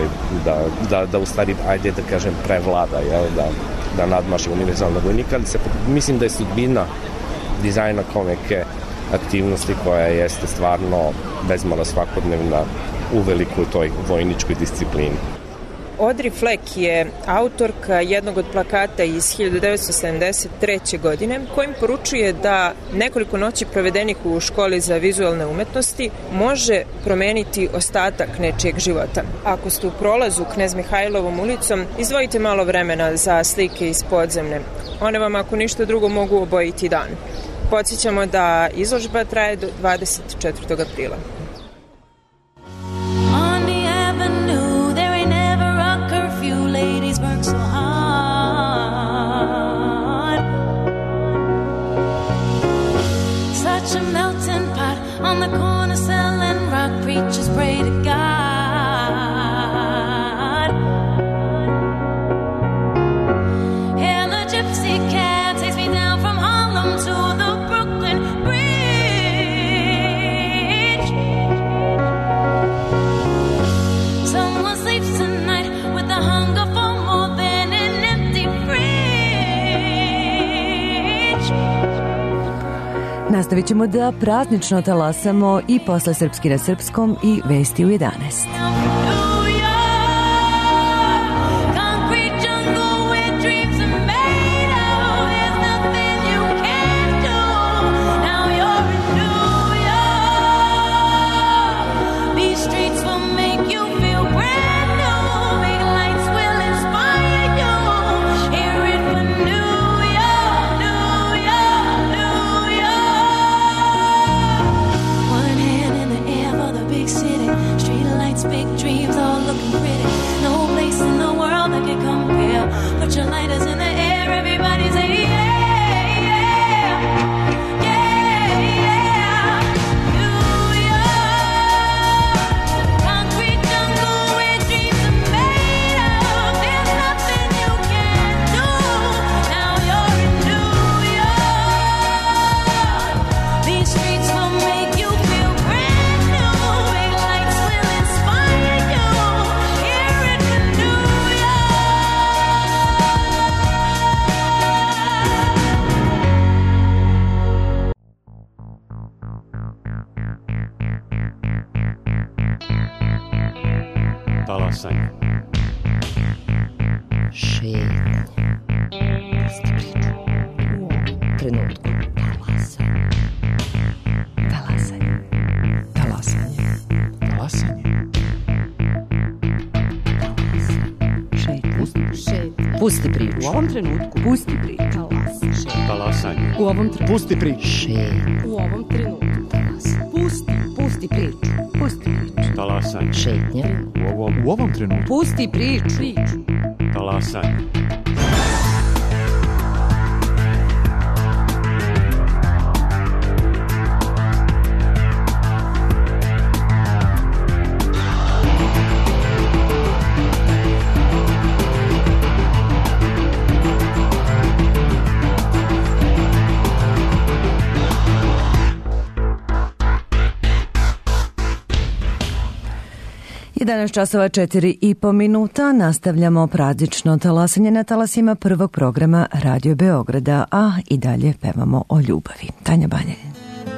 da u stvari, ajde da kažem, prevlada, da nadmaši univerzalnog vojnika, ali mislim da je sudbina dizajna kao neke aktivnosti koja jeste stvarno bezmalo svakodnevna u velikoj toj vojničkoj disciplini. Audrey Fleck je autorka jednog od plakata iz 1973. godine kojim poručuje da nekoliko noći provedenih u školi za vizualne umetnosti može promeniti ostatak nečijeg života. Ako ste u prolazu Knez Mihajlovom ulicom, izdvojite malo vremena za slike iz podzemne. One vam ako ništa drugo mogu obojiti dan. Podsjećamo da izložba traje do 24. aprila. Such a melting pot on the corner selling rock, preachers pray to God. Yeah, the gypsy cab takes me down from Harlem to the Brooklyn Bridge. Someone sleeps tonight with the hunger for more than an empty fridge. Nastavit ćemo da praznično talasamo i posle Srpski na srpskom i Vesti u 11. Streets will make you feel brand new. Big lights will inspire you. city. Street lights, big dreams, all looking pretty. No place in the world that can compare. Put your lighters in the air, everybody say yeah, yeah, yeah, yeah. New York, concrete jungle where dreams are made of. There's nothing you can't do. Now you're in New York. These streets will make you feel brand new. Big lights will inspire you. Here in New Talasanje. Šetnje. Pusti priču. U ovom trenutku. Talasanje. Talasanje. Talasanje. Šetnje. Pusti priču. U ovom trenutku. Pusti priču. Talasanje. U ovom trenutku. Pusti priču. Šetnje. U ovom trenutku. Pusti priču. Pusti priču. Talasanje. Šetnje. U ovom trenutku. Pusti priču. Talasanje. Danas časova 4:30, nastavljamo praznično talasanje na talasima prvog programa Radio Beograda, a i dalje pevamo o ljubavi. Tanja Banjanin.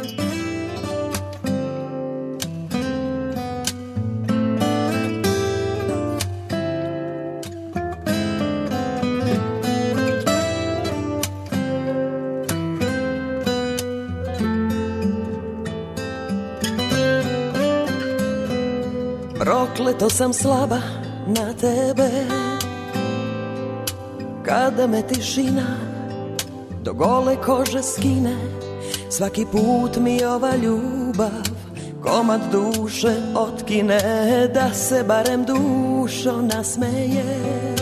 Prokleto sam slaba na tebe, kada me tišina do gole kože skine. Svaki put mi ova ljubav komad duše otkine, da se barem dušo nasmeješ.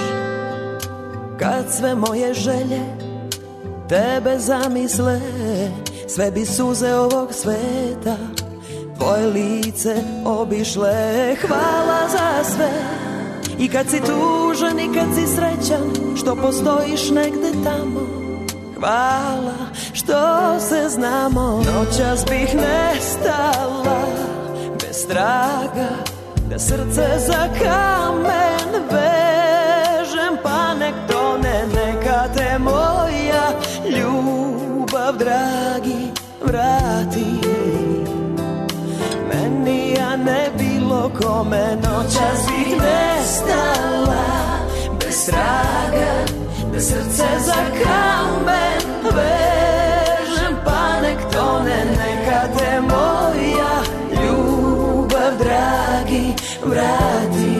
Kad sve moje želje tebe zamisle, sve bi suze ovog sveta tvoje lice obišle. Hvala za sve, i kad si tužan i kad si srećan, što postojiš negde tamo. Hvala što se znamo. Noćas bih nestala bez traga, da srce za kamen vežem, pa nek tone, neka te moja ljubav, dragi, vrati. Meni, a ne bilo kome. Noćas bih nestala bez traga, da srce za kamen vežem, pa nek tone, neka te moja ljubav, dragi, vrati.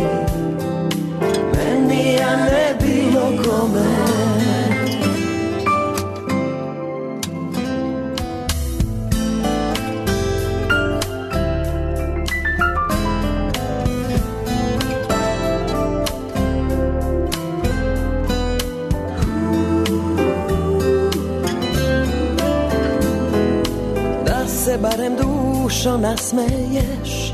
Meni, a ne bilo kome. Se barem dušo nasmeješ,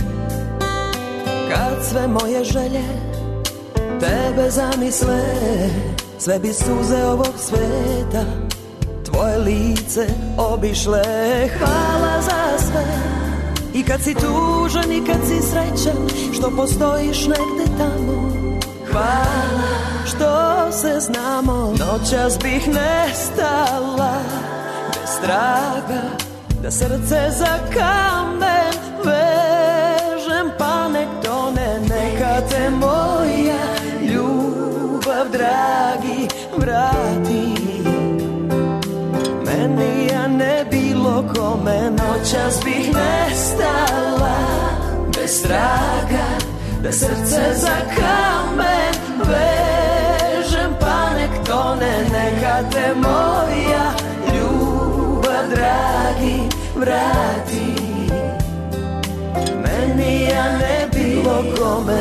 kad sve moje želje tebe zamisle, sve bi suze ovog sveta tvoje lice obišle. Hvala za sve, i kad si tužan i kad si srećan, što postojiš negde tamo. Hvala što se znamo. Noćas bih nestala bez traga, da srce za kamen vežem, pa nek tone, neka te moja ljubav, dragi, vrati. Meni, a ne bilo kome. Noćas bih nestala bez traga, da srce za kamen vežem, pa nek tone, neka te moja ljubav, dragi, vrati. meni ja ne bilo kome.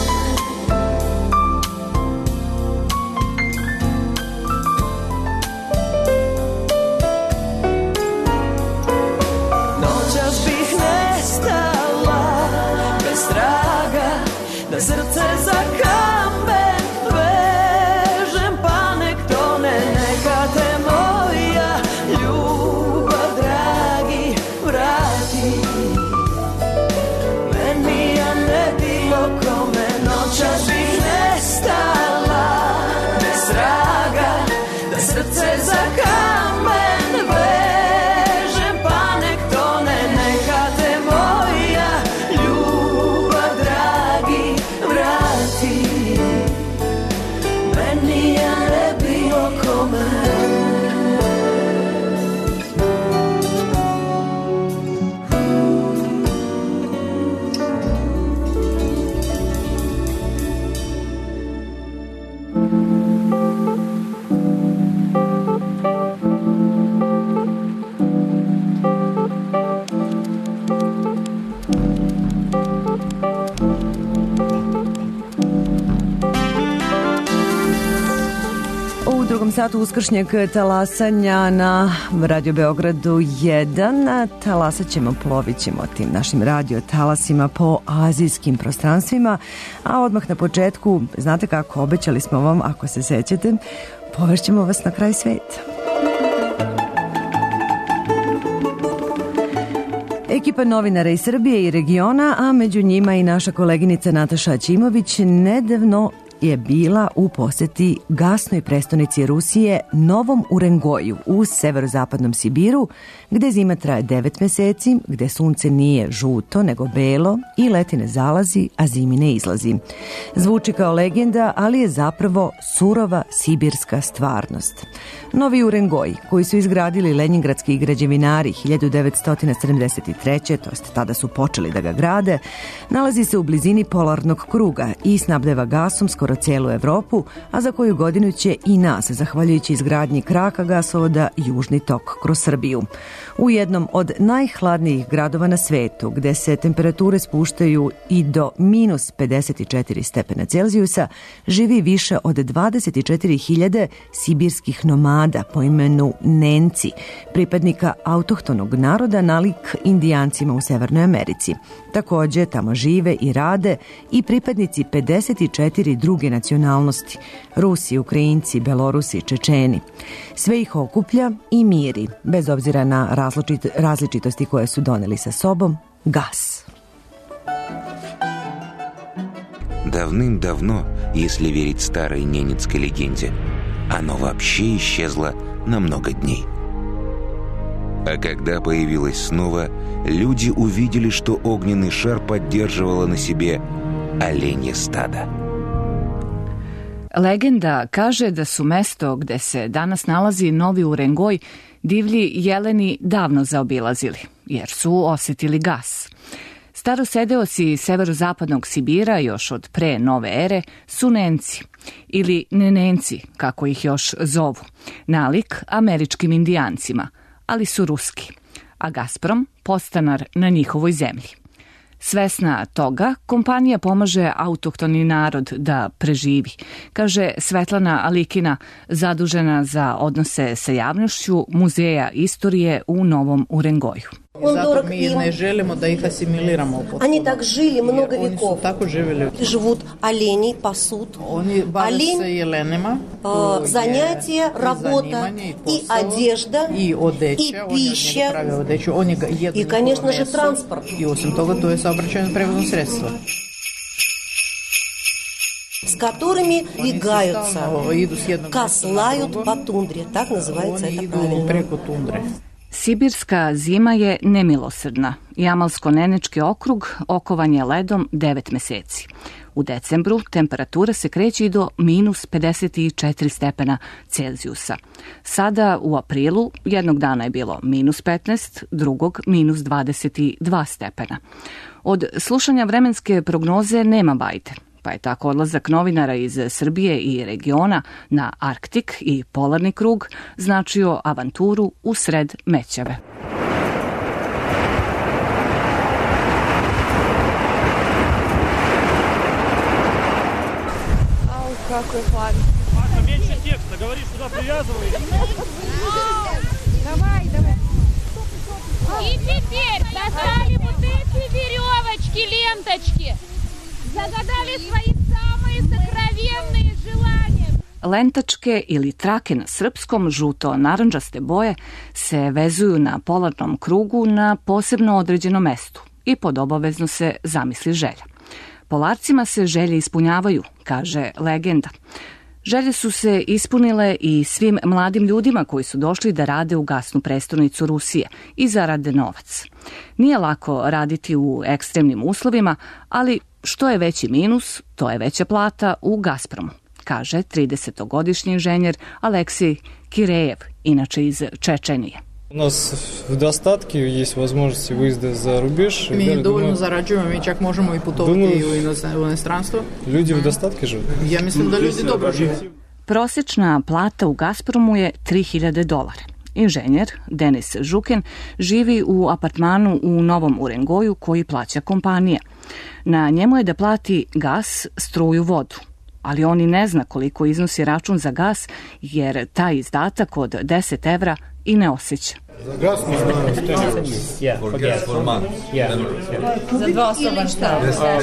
Noćas bih nestala bez traga, da srce za kamen vežem, pa nek tone, neka te moja ljubav, dragi, vrati. Meni ja ne bilo kome, noćas bih nestala bez traga, da srce za kamen vežem, pa nek tone, neka te moja ljubav, dragi, vrati. Meni ja ne bilo kome. U drugom satu uskršnjeg talasanja na Radio Beogradu 1 talasat ćemo, plovit ćemo tim našim radio talasima po azijskim prostranstvima, a odmah na početku, znate kako, obećali smo vam, ako se sećate, povešćemo vas na kraj sveta. Ekipa novinara iz Srbije i regiona, a među njima i naša koleginica Nataša Aćimović, nedavno je bila u poseti gasnoj prestonici Rusije, Novom Urengoju u severozapadnom Sibiru, gde zima traje 9 meseci, gde sunce nije žuto nego belo i leti ne zalazi, a zimi ne izlazi. Zvuči kao legenda, ali je zapravo surova sibirska stvarnost. Novi Urengoj, koji su izgradili lenjingradski građevinari 1973. to jest tada su počeli da ga grade, nalazi se u blizini polarnog kruga i snabdeva gasom skoro celu Evropu, a za koju godinu će i nas, zahvaljujući izgradnji kraka gasovoda, Južni tok kroz Srbiju. U jednom od najhladnijih gradova na svetu, gde se temperature spuštaju i do minus 54 stepena Celzijusa, živi više od 24.000 sibirskih nomada po imenu Nenci, pripadnika autohtonog naroda nalik Indijancima u Severnoj Americi. Takođe, tamo žive i rade i pripadnici 54 druge nacionalnosti, Rusi, Ukrajinci, Belorusi, Čečeni. Sve ih okuplja i miri, bez obzira na različitosti koje su doneli sa sobom, gas. Давным-давно, если верить старой ненецкой легенде, оно вообще исчезло на много дней. А когда появилось снова, люди увидели, что огненный шар поддерживало на себе оленье стадо. Legenda kaže da su mesto gde se danas nalazi Novi Urengoj divlji jeleni davno zaobilazili, jer su osetili gas. Starosedeoci severozapadnog Sibira još od pre nove ere su Nenci, ili Nenenci, kako ih još zovu, nalik američkim Indijancima, ali su ruski, a Gazprom podstanar na njihovoj zemlji. Svesna toga, kompanija pomaže autohtoni narod da preživi, kaže Svetlana Alikina, zadužena za odnose sa javnošću Muzeja istorije u Novom Urengoju. Zato mi ne želimo da ih asimiliramo. Они так жили много веков. Tako živjeli. Живут олени, пасут. Oni bave se jelenima. Занятия, работа и одежда, и одежда, и пища, и, конечно же, транспорт. И osim toga, to je saobraćajno prevozno sredstvo. С которыми двигаются, кослают по тундре, так называется это правильно. Sibirska zima je nemilosrdna i Amalsko-Nenečki okrug okovan je ledom 9 meseci. U decembru temperatura se kreće i do minus 54 stepena Celzijusa. Sada u aprilu jednog dana je bilo minus 15, drugog minus 22 stepena. Od slušanja vremenske prognoze nema bajde, pa je tako odlazak novinara iz Srbije i regiona na Arktik i polarni krug značio avanturu u sred Mećave. микрофон. Маша, меньше текста, говоришь, туда привязывай. Давай. И теперь достали вот эти веревочки, ленточки. Загадали свои самые сокровенные желания. Lentačke ili trake na srpskom, žuto-narandžaste boje, se vezuju na polarnom krugu na posebno određenom mestu i pod obavezno se zamisli želja. Polarcima se želje ispunjavaju, kaže legenda. Želje su se ispunile i svim mladim ljudima koji su došli da rade u gasnu prestonicu Rusije i zarade novac. Nije lako raditi u ekstremnim uslovima, ali što je veći minus, to je veća plata u Gazpromu, kaže 30-godišnji inženjer Aleksij Kirejev, inače iz Čečenije. У нас в достатке есть возможности выезда за рубеж. Mi dovoljno zarađujemo, mi čak možemo i putovati u inostranstvo. Ljudi v достатке живут. Ja mislim da ljudi dobro žive. Prosječna plata u Gazpromu je $3.000. Inženjer Denis Žukin živi u apartmanu u Novom Urengoju koji plaća kompanija. Na njemu je da plati gas, struju, vodu. Ali on i ne zna koliko iznosi račun za gas, jer taj izdatak od 10 evra i ne osjeća. Za 2 osoba šta?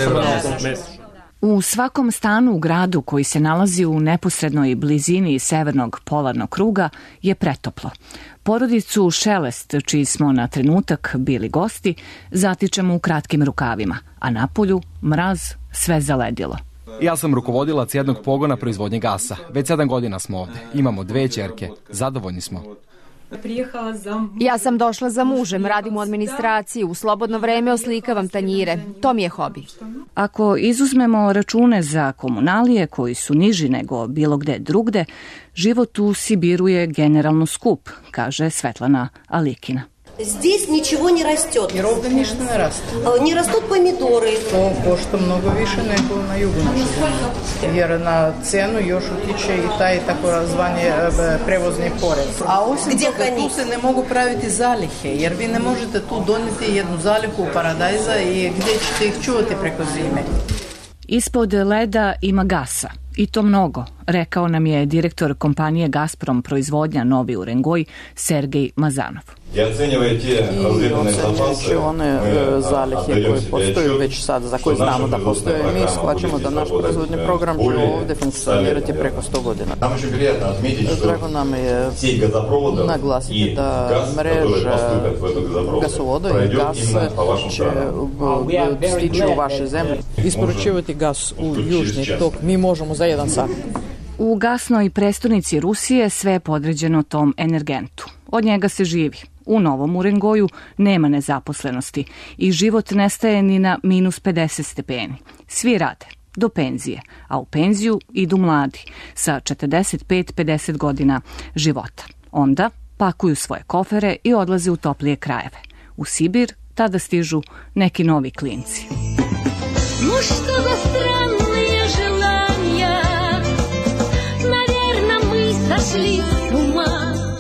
U svakom stanu u gradu koji se nalazi u neposrednoj blizini severnog polarnog kruga je pretoplo. Porodicu Šelest, čiji smo na trenutak bili gosti, zatičemo u kratkim rukavima, a napolju mraz sve zaledilo. Ja sam rukovodilac jednog pogona proizvodnje gasa. Već 7 godina smo ovde. Imamo 2 ćerke. Zadovoljni smo. Ja sam došla za mužem, radim u administraciji, u slobodno vreme oslikavam tanjire. To mi je hobi. Ako izuzmemo račune za komunalije koji su niži nego bilo gde drugde, život u Sibiru je generalno skup, kaže Svetlana Alikina. Здесь ничего не растет. Jer ovde ništa ne raste. Не растут помидоры. To košta mnogo više nego na jugu naše zemlje. Jer na cenu još utiče i taj tako zvani prevozni porez. A osim toga tu se ne mogu praviti zalihe, jer vi ne možete tu doneti jednu zalihu paradajza i gdje ćete ih čuvati preko zime. Ispod leda ima gasa. I to mnogo, rekao nam je direktor kompanije Gazprom proizvodnja Novi Urengoj Sergej Mazanov. I oceňujući one zalihe koje postoje već sad, za koje znamo da postoje, mi shvaćamo da naš proizvodni program će ovdje funkcionirati preko 100 godina. Drago nam je naglasiti da mreža gasovoda i gas će stići u vaše zemlje. Isporučivati gas u južni tok mi možemo za 1 sat. U gasnoj prestonici Rusije sve je podređeno tom energentu. Od njega se živi. U Novom Urengoju nema nezaposlenosti i život nestaje ni na minus 50 stepeni. Svi rade, do penzije, a u penziju idu mladi sa 45-50 godina života. Onda pakuju svoje kofere i odlaze u toplije krajeve. U Sibir tada stižu neki novi klinci. Сошли с ума,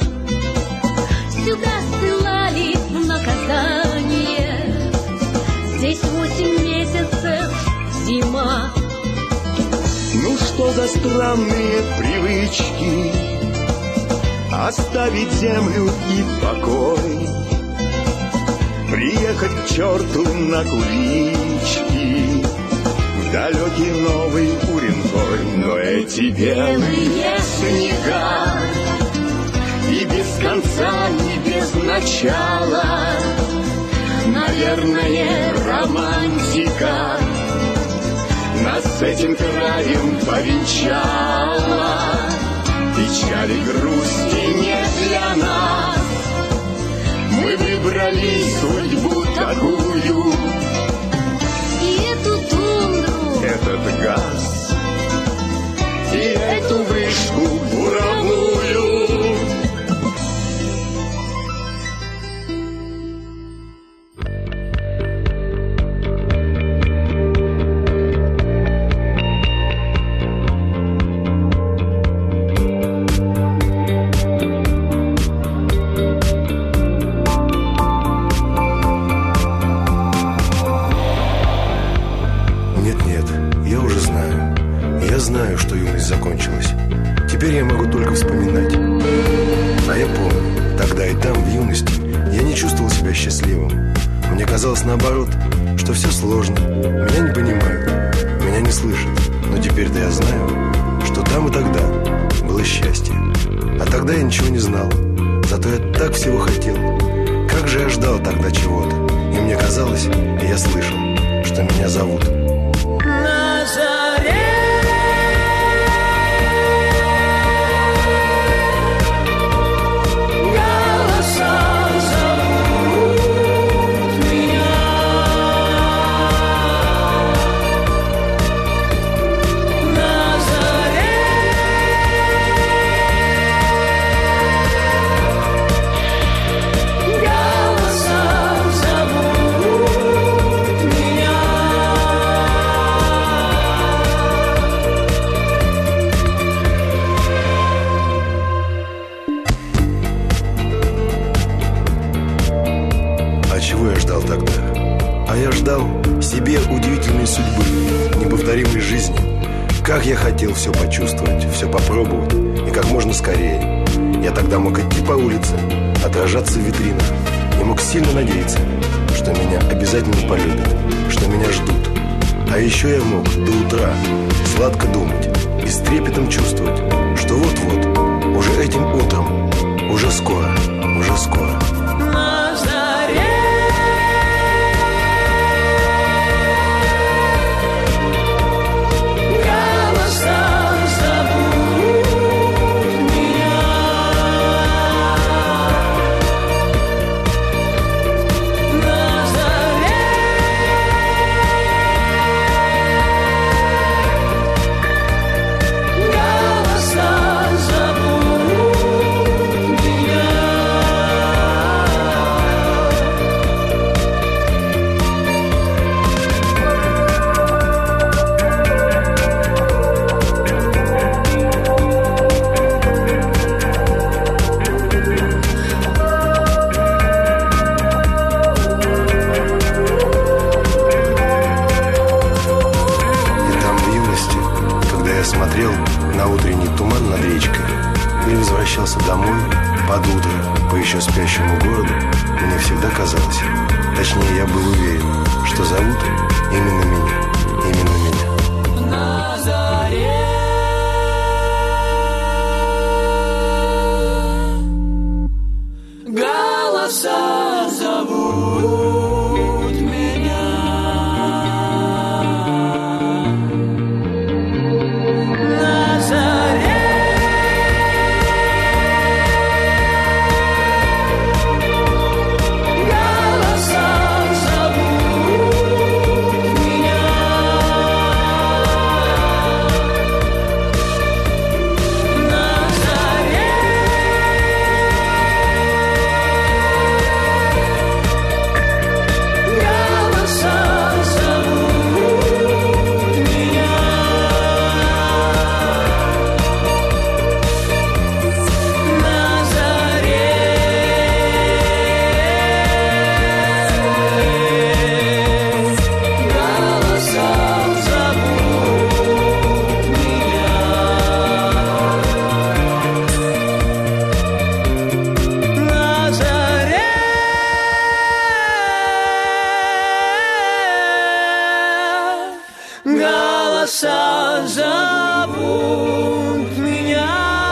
сюда ссылали в наказание. Здесь 8 месяцев зима. Ну что за странные привычки оставить землю и покой, приехать к черту на кулички в далекий Новый Уренгой. Но эти белые снега и без конца, и без начала, наверное, романтика нас с этим краем повенчала. Печали, грусти не для нас, мы выбрали судьбу такую. И эту тундру, этот газ и эту вышку буровую. Я знаю, что юность закончилась. Теперь я могу только вспоминать. А я помню, тогда и там, в юности, я не чувствовал себя счастливым. Мне казалось наоборот, что все сложно. Меня не понимают, меня не слышат. Но теперь-то я знаю, что там и тогда было счастье. А тогда я ничего не знал. Зато я так всего хотел. Как же я ждал тогда чего-то. И мне казалось, и я слышал, что меня зовут. На заре голоса зовут меня. На заре голоса зовут меня. А чего я ждал тогда? А я ждал себе удивительной судьбы, неповторимой жизни. Как я хотел все почувствовать, все попробовать, и как можно скорее. Я тогда мог идти по улице, отражаться в витринах, и мог сильно надеяться, что меня обязательно полюбят, что меня ждут. А еще я мог до утра сладко думать и с трепетом чувствовать, что вот-вот, уже этим утром, уже скоро, уже скоро. На заре голоса зовут меня. На заре голоса зовут меня. И там в юности, когда я смотрел на утренний туман над речкой или возвращался домой под утро по еще спящему городу, мне всегда казалось, точнее я был уверен, что зовут именно меня, именно меня. На заре голоса зовут меня. На заре голоса зовут меня. На заре голоса зовут меня. На заре голоса зовут меня. На заре голоса зовут меня.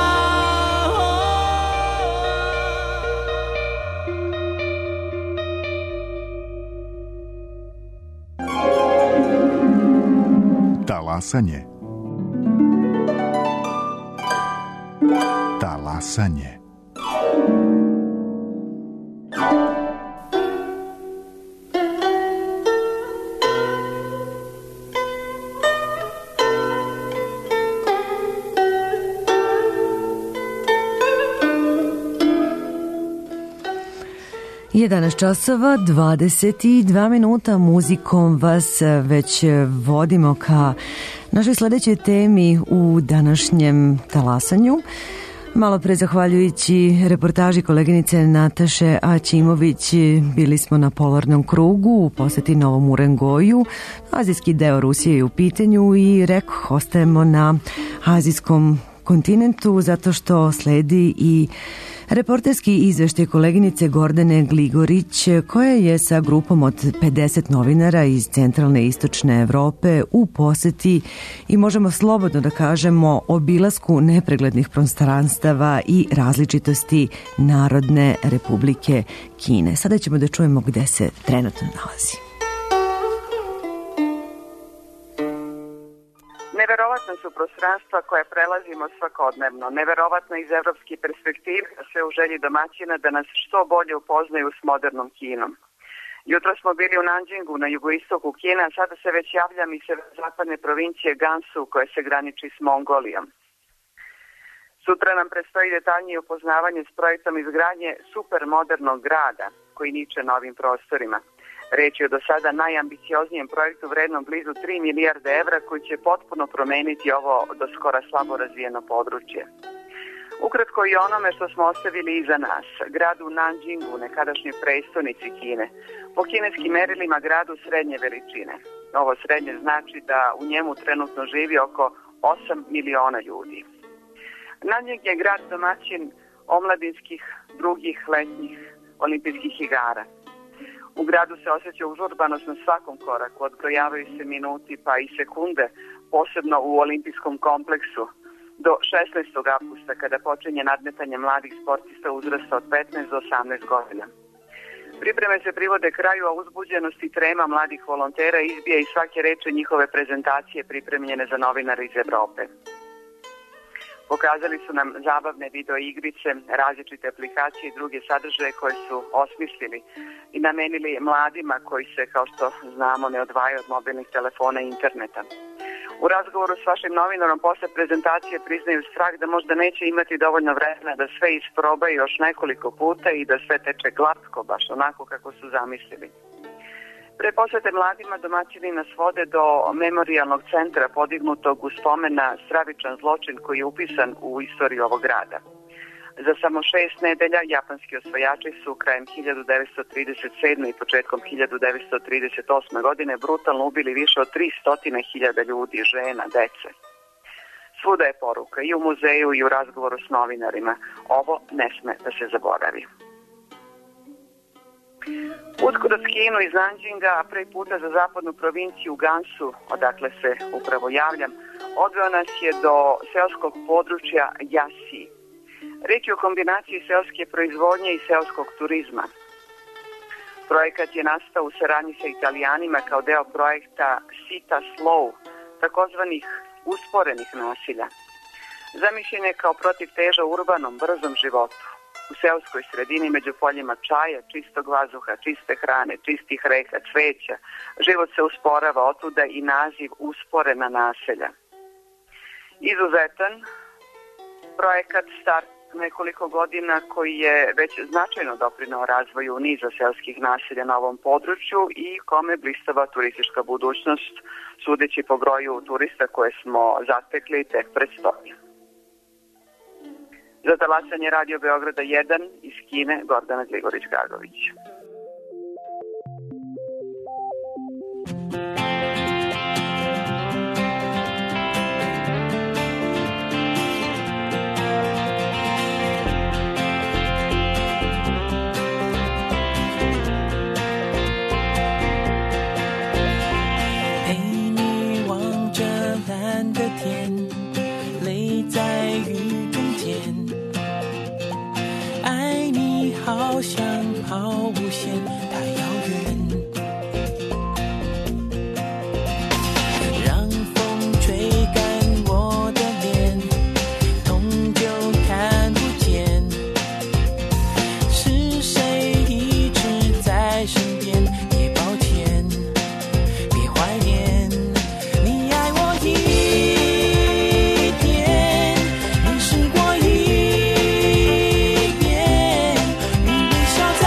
Talasanje. Talasanje. Jedanaest časova, 22 minuta, muzikom vas već vodimo ka našoj sledećoj temi u današnjem talasanju. Malo pre, zahvaljujući reportaži koleginice Nataše Aćimović, bili smo na polarnom krugu u poseti Novom Urengoju. Azijski deo Rusije je u pitanju i rekoh, ostajemo na azijskom kontinentu zato što sledi i reporterski izveštaj koleginice Gordane Gligorić, koja je sa grupom od 50 novinara iz centralne i istočne Evrope u poseti i možemo slobodno da kažemo obilasku nepreglednih prostranstava i različitosti Narodne Republike Kine. Sada ćemo da čujemo gde se trenutno nalazi. Neverovatna su prostranstva koje prelazimo svakodnevno, neverovatna iz evropske perspektive, sve u želji domaćina da nas što bolje upoznaju s modernom Kinom. Jutro smo bili u Nanjingu na jugoistoku Kine, a sada se već javljam iz zapadne provincije Gansu koje se graniči s Mongolijom. Sutra nam predstoji detaljnije upoznavanje s projektom izgradnje supermodernog grada koji niče na ovim prostorima. Reč je o do sada najambicioznijem projektu vrednom blizu 3 milijarde evra koji će potpuno promeniti ovo do skora slabo razvijeno područje. Ukratko i onome što smo ostavili iza nas, gradu Nanjingu, nekadašnjoj prestonici Kine, po kineskim merilima gradu srednje veličine. Ovo srednje znači da u njemu trenutno živi oko 8 miliona ljudi. Nanjing je grad domaćin omladinskih drugih letnjih olimpijskih igara. U gradu se osjeća užurbanost na svakom koraku, odbrojavaju se minuti pa i sekunde, posebno u olimpijskom kompleksu, do 16. avgusta kada počinje nadmetanje mladih sportista uzrasta od 15 do 18 godina. Pripreme se privode kraju, a uzbuđenost i trema mladih volontera izbija iz svake reči njihove prezentacije pripremljene za novinare iz Evrope. Pokazali su nam zabavne video igrice, različite aplikacije i druge sadržaje koje su osmislili i namenili mladima koji se, kao što znamo, ne odvajaju od mobilnih telefona i interneta. U razgovoru s vašim novinarom posle prezentacije priznaju strah da možda neće imati dovoljno vremena da sve isprobaju još nekoliko puta i da sve teče glatko, baš onako kako su zamislili. Pre posete mladima domaćini nas vode do memorijalnog centra podignutog u spomen na stravičan zločin koji je upisan u istoriju ovog grada. Za samo 6 nedelja japanski osvajači su krajem 1937. i početkom 1938. godine brutalno ubili više od 300.000 ljudi, žena, dece. Svuda je poruka, i u muzeju i u razgovoru s novinarima. Ovo ne sme da se zaboravi. Put kroz Kinu iz Nanjinga, a prvi puta za zapadnu provinciju Gansu, odakle se upravo javljam, odveo nas je do seoskog područja Yasi. Reč je o kombinaciji seoske proizvodnje i seoskog turizma. Projekat je nastao u saradnji sa Italijanima kao deo projekta Sita Slow, takozvanih usporenih nasilja. Zamišljen je kao protivteža urbanom, brzom životu. U seoskoj sredini među poljima čaja, čistog vazduha, čiste hrane, čistih reka, cveća, život se usporava, otuda i naziv usporena naselja. Izuzetan projekat star nekoliko godina koji je već značajno doprineo razvoju niza seoskih naselja na ovom području i kome blistava turistička budućnost, sudeći po broju turista koje smo zatekli tek predstoji. Za talasanje Radio Beograda 1 iz Kine, Gordana Gligorić-Gagović. 好像好无限，太遥远。让风吹干我的脸，痛就看不见。是谁一直在身边？也抱歉，别怀念。你爱我一点，你试过一。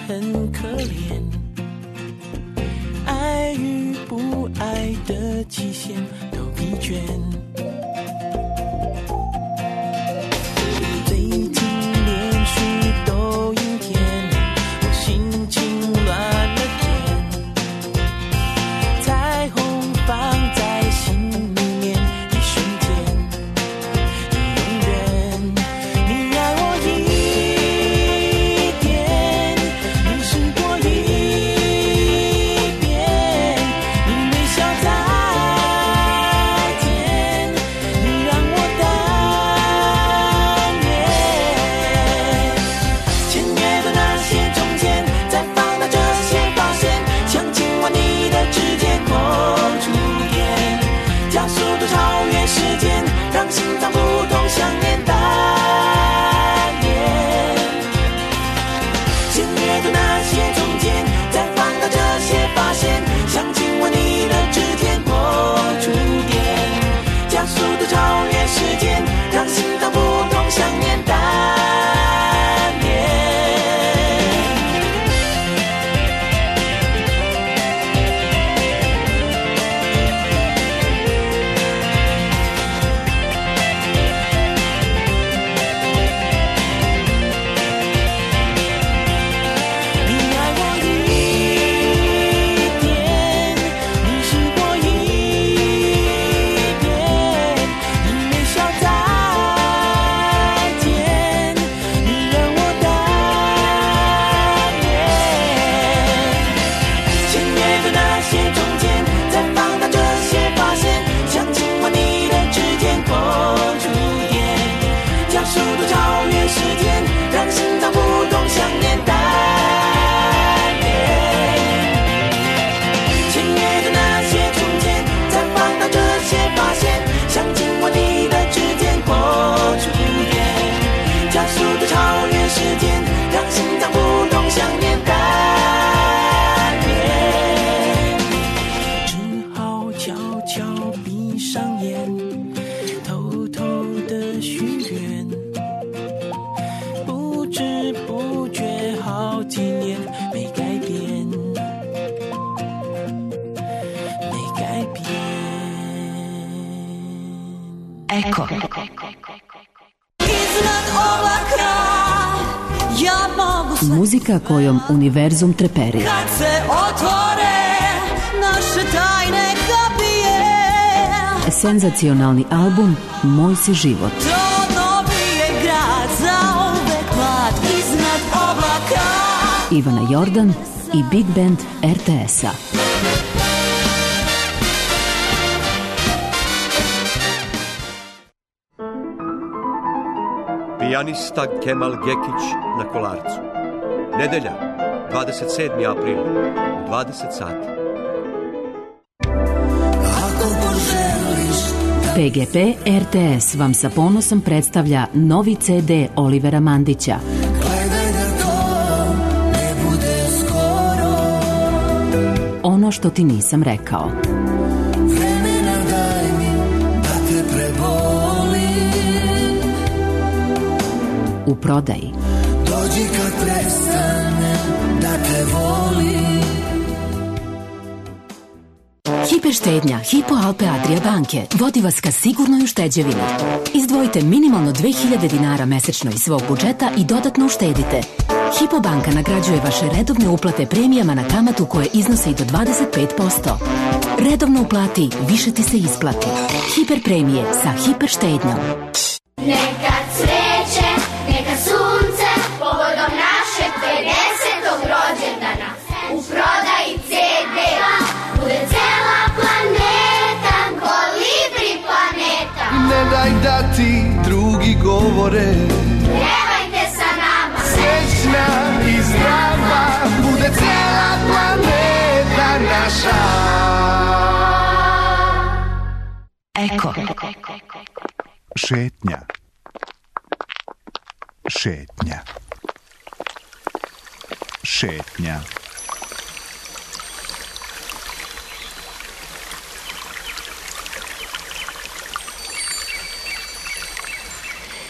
很可怜，爱与不爱的极限都疲倦。最近连续抖音天，我心情乱了天，彩虹放在心里面，一瞬间，永远。你爱我一点，你试过一遍，你微笑再见，你让我单恋。签约的那些中间，再放大这些发现，像今晚你的指尖破触点，加速度超越时间，让心脏不动想念单恋。签约的那些中间，再放大这些发现，像今晚你的指尖破触点，加速度超越时间，让心脏不动想念单恋。你爱我一点，你试过一遍，你微笑再见，你让我单恋。签约的那些中间，再放大这些发现，像今晚你的指尖破触点，加速度超越时间，让心脏不动想念单恋。签约的那些中间，再放大这些发现，像今晚你的指尖破触点，加速度超越时间，让心脏不动想念单恋。只好悄悄闭上眼，偷偷的许愿，不知不觉好几年没改变，没改变。 Eko. Iznad oblaka ja mogu sve Muzika kojom univerzum treperi. kad se otvore naše tajne kapije. Senzacionalni album Moj si život. To dobije grad za uvek mlad iznad oblaka. Ivana Jordan i Big Band RTS-a. Pijanista Kemal Gekić na Kolarcu. Nedelja, 27. april, u 20 sati. PGP RTS vam sa ponosom predstavlja novi CD Olivera Mandića. Ono što ti nisam rekao. U prodaji. Dođi kad prestane da te volim. Hiperštednja Hypo Alpe Adria banke vodi vas ka sigurnoj ušteđevini. Izdvojite minimalno 2000 dinara mesečno iz svog budžeta i dodatno uštedite. Hypo banka nagrađuje vaše redovne uplate premijama na kamatu koje iznose i do 25%. Redovno uplati, više ti se isplati. Hiper premije sa hiperštednjom. Neka cveće, neka sunce, povodom našeg 50. rođendana. U prodaji CD-a bude cela planeta, Kolibri planeta. Ne daj da ti drugi govore, Pjevajte sa nama, srećna i zdrava, bude cijela planeta naša. Eko. Šetnja. Šetnja. Šetnja.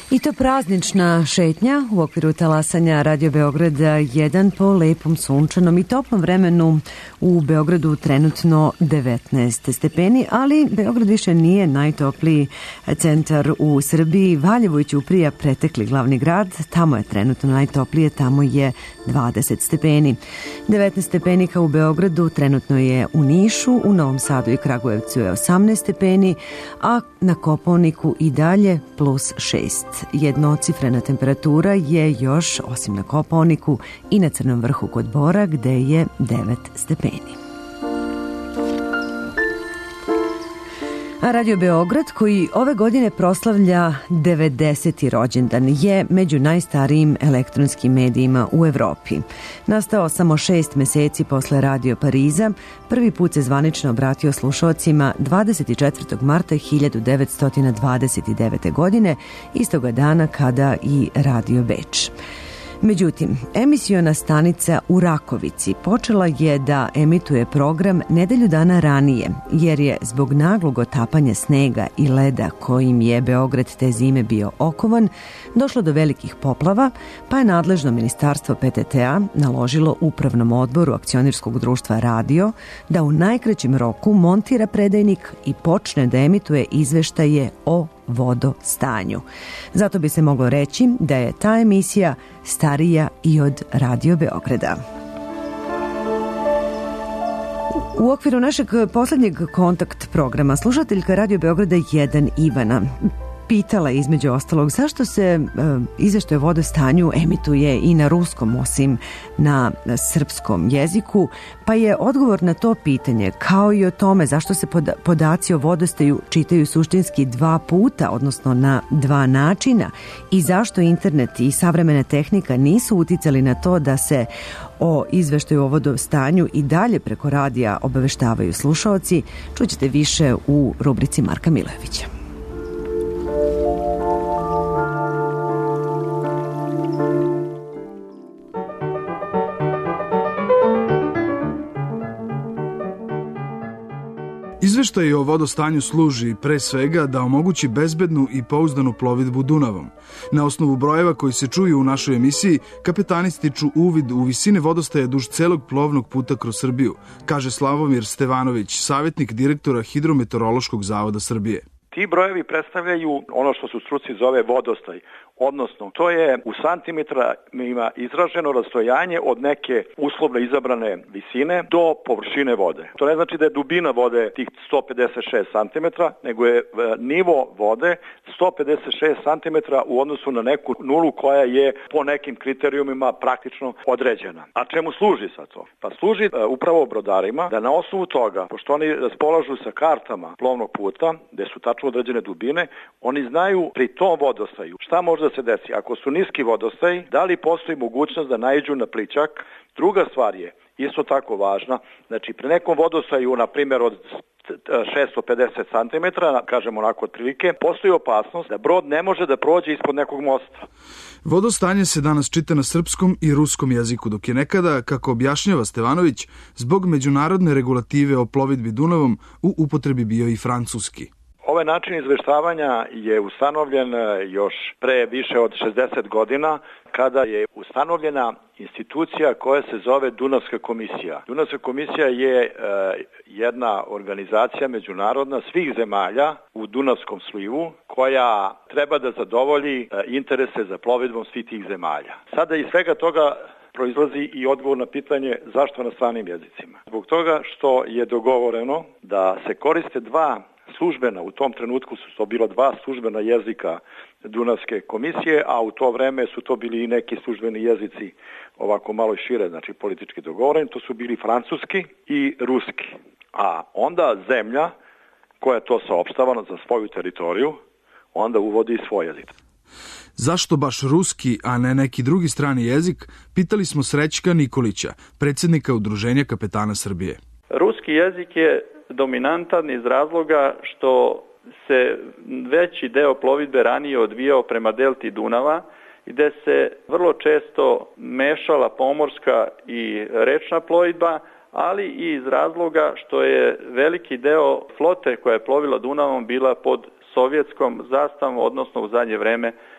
I to praznična šetnja u okviru talasanja Radio Beograda 1 po lepom sunčanom i toplom vremenu. U Beogradu trenutno 19 stepeni, ali Beograd više nije najtopliji centar u Srbiji. Valjevo i Ćuprija pretekli glavni grad, tamo je trenutno najtoplije, tamo je 20 stepeni. 19 stepenika u Beogradu trenutno je u Nišu, u Novom Sadu i Kragujevcu je 18 stepeni, a na Kopaoniku i dalje plus 6. Jednocifrena temperatura je još, osim na Kopaoniku, i na Crnom vrhu kod Bora, gde je 9 stepeni. A Radio Beograd, koji ove godine proslavlja 90. rođendan, je među najstarijim elektronskim medijima u Evropi. Nastao samo 6 meseci posle Radio Pariza, prvi put se zvanično obratio slušaocima 24. marta 1929. godine, istoga dana kada i Radio Beč. Međutim, emisiona stanica u Rakovici počela je da emituje program nedelju dana ranije, jer je zbog naglog otapanja snega i leda kojim je Beograd te zime bio okovan, došlo do velikih poplava, pa je nadležno ministarstvo PTT-a naložilo upravnom odboru akcionarskog društva Radio da u najkraćem roku montira predajnik i počne da emituje izveštaje o vodostanju. Zato bi se moglo reći da je ta emisija starija i od Radio Beograda. U okviru našeg poslednjeg kontakt programa slušateljka Radio Beograda 1 Ivana pitala između ostalog zašto se izveštaj o vodostanju emituje i na ruskom osim na srpskom jeziku, pa je odgovor na to pitanje, kao i o tome zašto se podaci o vodostaju čitaju suštinski 2 puta, odnosno na 2 načina, i zašto internet i savremena tehnika nisu uticali na to da se o izveštaju o vodostanju i dalje preko radija obaveštavaju slušaoci, čućete više u rubrici Marka Milojevića. Izveštaj o vodostanju služi pre svega da omogući bezbednu i pouzdanu plovidbu Dunavom. Na osnovu brojeva koji se čuju u našoj emisiji, kapetani stiču uvid u visine vodostaja duž celog plovnog puta kroz Srbiju, kaže Slavomir Stevanović, savjetnik direktora Hidrometeorološkog zavoda Srbije. Ti brojevi predstavljaju ono što se u struci zove vodostaj, odnosno to je u santimetrima izraženo rastojanje od neke uslovno izabrane visine do površine vode. To ne znači da je dubina vode tih 156 cm, nego je nivo vode 156 cm u odnosu na neku nulu koja je po nekim kriterijumima praktično određena. A čemu služi sad to? Pa služi upravo brodarima da na osnovu toga, pošto oni raspolažu sa kartama plovnog puta, gde su tačno određene dubine, oni znaju pri tom vodostaju šta može da se desi. Ako su niski vodostaji, da li postoji mogućnost da naiđu na plićak? Druga stvar je isto tako važna, znači pri nekom vodostaju, na primjer od 650 cm, kažemo onako otprilike, postoji opasnost da brod ne može da prođe ispod nekog mosta. Vodostanje se danas čita na srpskom i ruskom jeziku, dok je nekada, kako objašnjava Stevanović, zbog međunarodne regulative o plovidbi Dunavom u upotrebi bio i francuski. Ovaj način izveštavanja je ustanovljen još pre više od 60 godina, kada je ustanovljena institucija koja se zove Dunavska komisija. Dunavska komisija je jedna organizacija međunarodna svih zemalja u Dunavskom slivu, koja treba da zadovolji interese za plovidbom svih tih zemalja. Sada iz svega toga proizlazi i odgovor na pitanje zašto na stranim jezicima. Zbog toga što je dogovoreno da se koriste 2 službena, u tom trenutku su to bilo 2 službena jezika Dunavske komisije, a u to vreme su to bili i neki službeni jezici ovako malo šire, znači politički dogovoreni, to su bili francuski i ruski. A onda zemlja koja to saopštava za svoju teritoriju, onda uvodi svoj jezik. Zašto baš ruski, a ne neki drugi strani jezik, pitali smo Srećka Nikolića, predsjednika Udruženja kapetana Srbije. Ruski jezik je dominantan iz razloga što se veći deo plovidbe ranije odvijao prema delti Dunava, gde se vrlo često mešala pomorska i rečna plovidba, ali i iz razloga što je veliki deo flote koja je plovila Dunavom bila pod sovjetskom zastavom, odnosno u zadnje vreme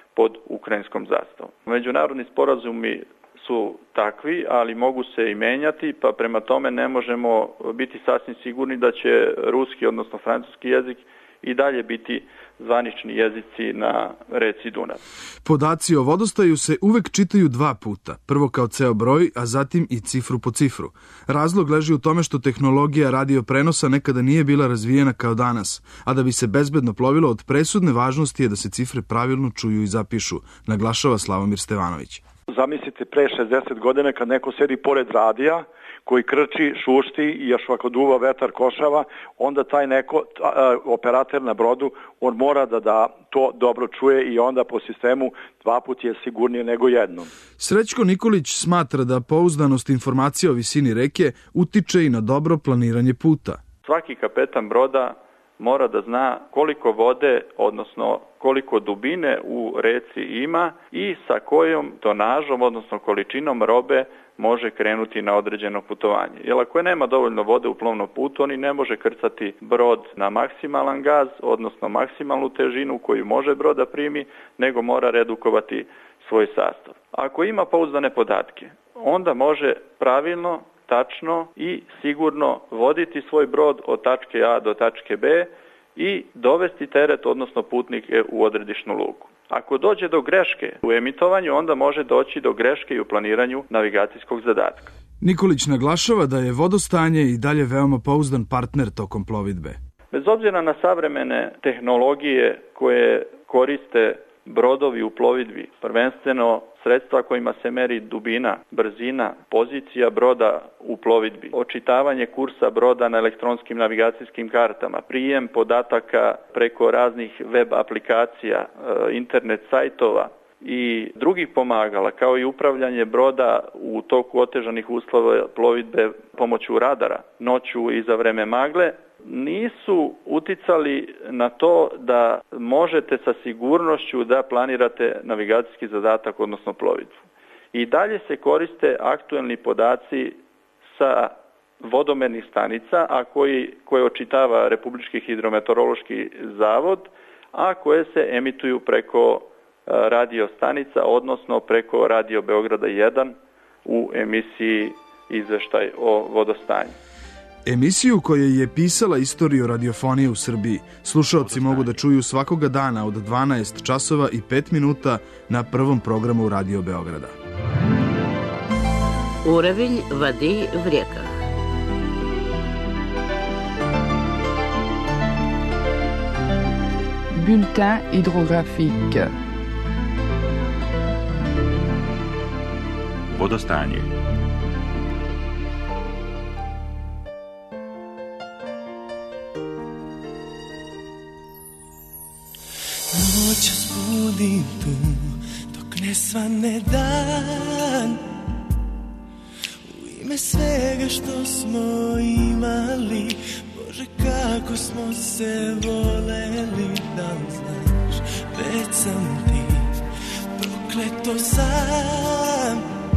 pod ukrajinskom zastavom. Međunarodni sporazumi su takvi, ali mogu se i menjati, pa prema tome ne možemo biti sasvim sigurni da će ruski, odnosno francuski jezik i dalje biti zvanični jezici na reci Dunav. Podaci o vodostaju se uvek čitaju dva puta, prvo kao ceo broj, a zatim i cifru po cifru. Razlog leži u tome što tehnologija radioprenosa nekada nije bila razvijena kao danas, a da bi se bezbedno plovilo od presudne važnosti je da se cifre pravilno čuju i zapišu, naglašava Slavomir Stevanović. Zamislite pre 60 godina kad neko sedi pored radija, koji krči, šušti i još ako duva vetar košava, onda taj neko operater na brodu, on mora da to dobro čuje i onda po sistemu dva put je sigurnije nego jednom. Srećko Nikolić smatra da pouzdanost informacija o visini reke utiče i na dobro planiranje puta. Svaki kapetan broda mora da zna koliko vode, odnosno koliko dubine u reci ima i sa kojom tonažom, odnosno količinom robe može krenuti na određeno putovanje. Jer ako nema dovoljno vode u plovnom putu, on i ne može krcati brod na maksimalan gaz, odnosno maksimalnu težinu koju može brod da primi, nego mora redukovati svoj sastav. Ako ima pouzdane podatke, onda može pravilno, tačno i sigurno voditi svoj brod od tačke A do tačke B i dovesti teret, odnosno putnike u odredišnu luku. Ako dođe do greške u emitovanju, onda može doći do greške i u planiranju navigacijskog zadatka. Nikolić naglašava da je vodostanje i dalje veoma pouzdan partner tokom plovidbe. Bez obzira na savremene tehnologije koje koriste brodovi u plovidbi, prvenstveno sredstva kojima se meri dubina, brzina, pozicija broda u plovidbi, očitavanje kursa broda na elektronskim navigacijskim kartama, prijem podataka preko raznih web aplikacija, internet sajtova i drugih pomagala, kao i upravljanje broda u toku otežanih uslova plovidbe pomoću radara, noću i za vreme magle, nisu uticali na to da možete sa sigurnošću da planirate navigacijski zadatak, odnosno plovidbu. I dalje se koriste aktuelni podaci sa vodomernih stanica, a koje očitava Republički hidrometeorološki zavod, a koje se emituju preko radio stanica, odnosno preko Radio Beograda 1 u emisiji Izveštaj o vodostanju. Emisiju koja je pisala istoriju radiofonije u Srbiji slušaoci mogu da čuju svakoga dana od 12 časova i 5 minuta na prvom programu Radio Beograda. Уровень воды в реках. Bulletin hydrographique. Vodostanje. Noćas budim tu dok ne svane dan, u ime svega što smo imali, Bože kako smo se voleli, da li znaš, već sam ti prokleto sam,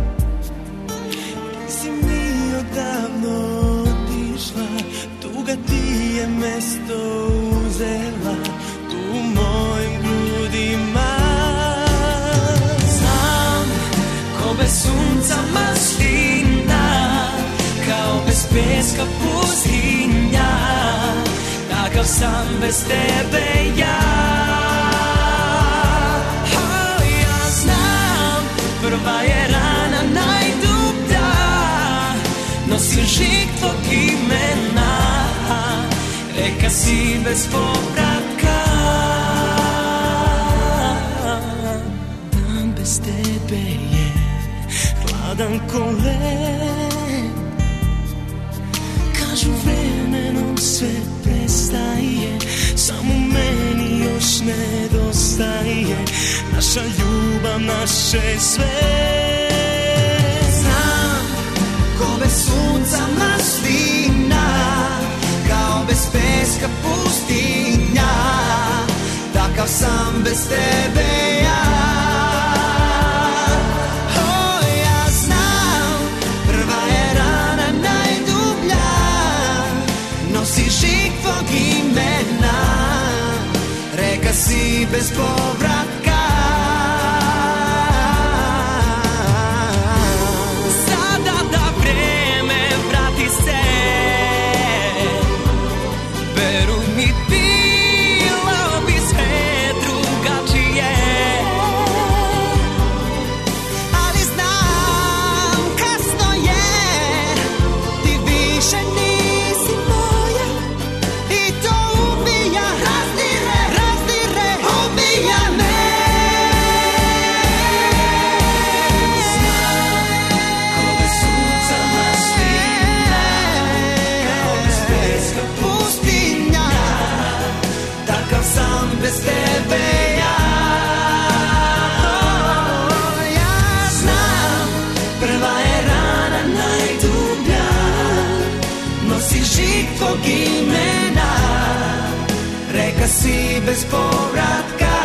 nisi mi odavno otišla, tuga ti je mesto uzela u mojim grudima. Znam, ko bez sunca maslina, kao bez peska pustinja, takav sam bez tebe ja. Ja znam, prva je rana najdublja, nosim žig tvog imena, reka si bez povratka. Dan bez tebe je hladan ko led, kažu vremenom sve prestaje, samo meni još nedostaje naša ljubav, naše sve. Znam, ko bez sunca maslina, kao bez peska pustinja, takav sam bez tebe ja. Ja znam, prva je rana najdublja, nosi žig tvog imena, reka si bez povratka. žig tvog imena, reka si bez povratka.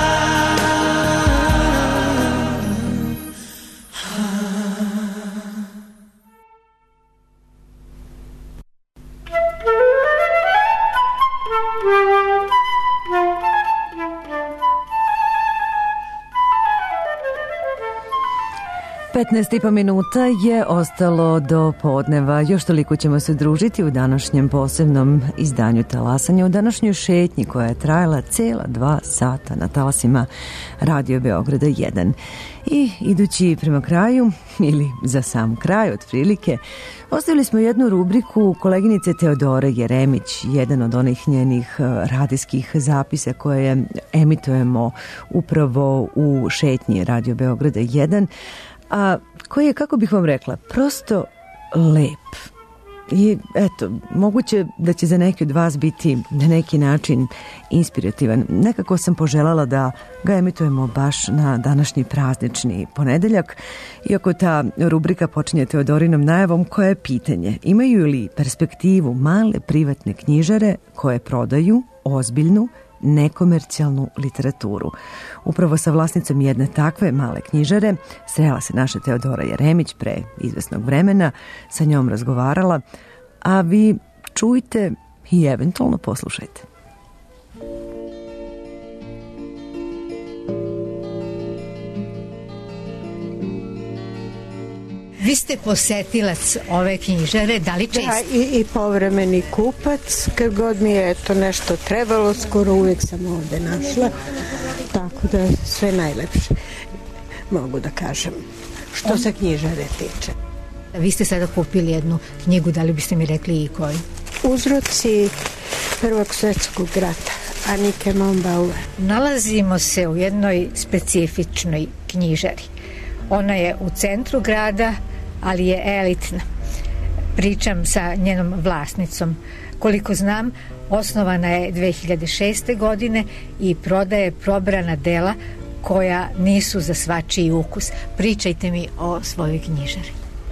Petnaest i po minuta je ostalo do podneva. Još toliko ćemo se družiti u današnjem posebnom izdanju Talasanja, u današnjoj šetnji koja je trajala cela 2 sata na talasima Radio Beograda 1. I idući prema kraju, ili za sam kraj otprilike, ostavili smo jednu rubriku koleginice Teodore Jeremić, jedan od onih njenih radijskih zapisa koje emitujemo upravo u šetnji Radio Beograda 1, a koji je, kako bih vam rekla, prosto lep. I eto, moguće da će za neki od vas biti na neki način inspirativan. Nekako sam poželjela da ga emitujemo baš na današnji praznični ponedeljak, iako ta rubrika počinje Teodorinom najavom koja je pitanje: imaju li perspektivu male privatne knjižare koje prodaju ozbiljnu nekomercijalnu literaturu? Upravo sa vlasnicom jedne takve male knjižare srela se naša Teodora Jeremić pre izvesnog vremena, sa njom razgovarala, a vi čujte i eventualno poslušajte. Vi ste posetilac ove knjižare, da li često? Da, i povremeni kupac, kad god mi je to nešto trebalo, skoro uvijek sam ovde našla, tako da sve najlepše mogu da kažem, što se knjižare tiče. Vi ste sada kupili jednu knjigu, da li biste mi rekli i koju? Uzroci Prvog svjetskog rata, Anike Mombauer. Nalazimo se u jednoj specifičnoj knjižari. Ona je u centru grada, ali je elitna. Pričam sa njenom vlasnicom. Koliko znam, osnovana je 2006. godine i prodaje probrana dela koja nisu za svačiji ukus. Pričajte mi o svojoj knjižari.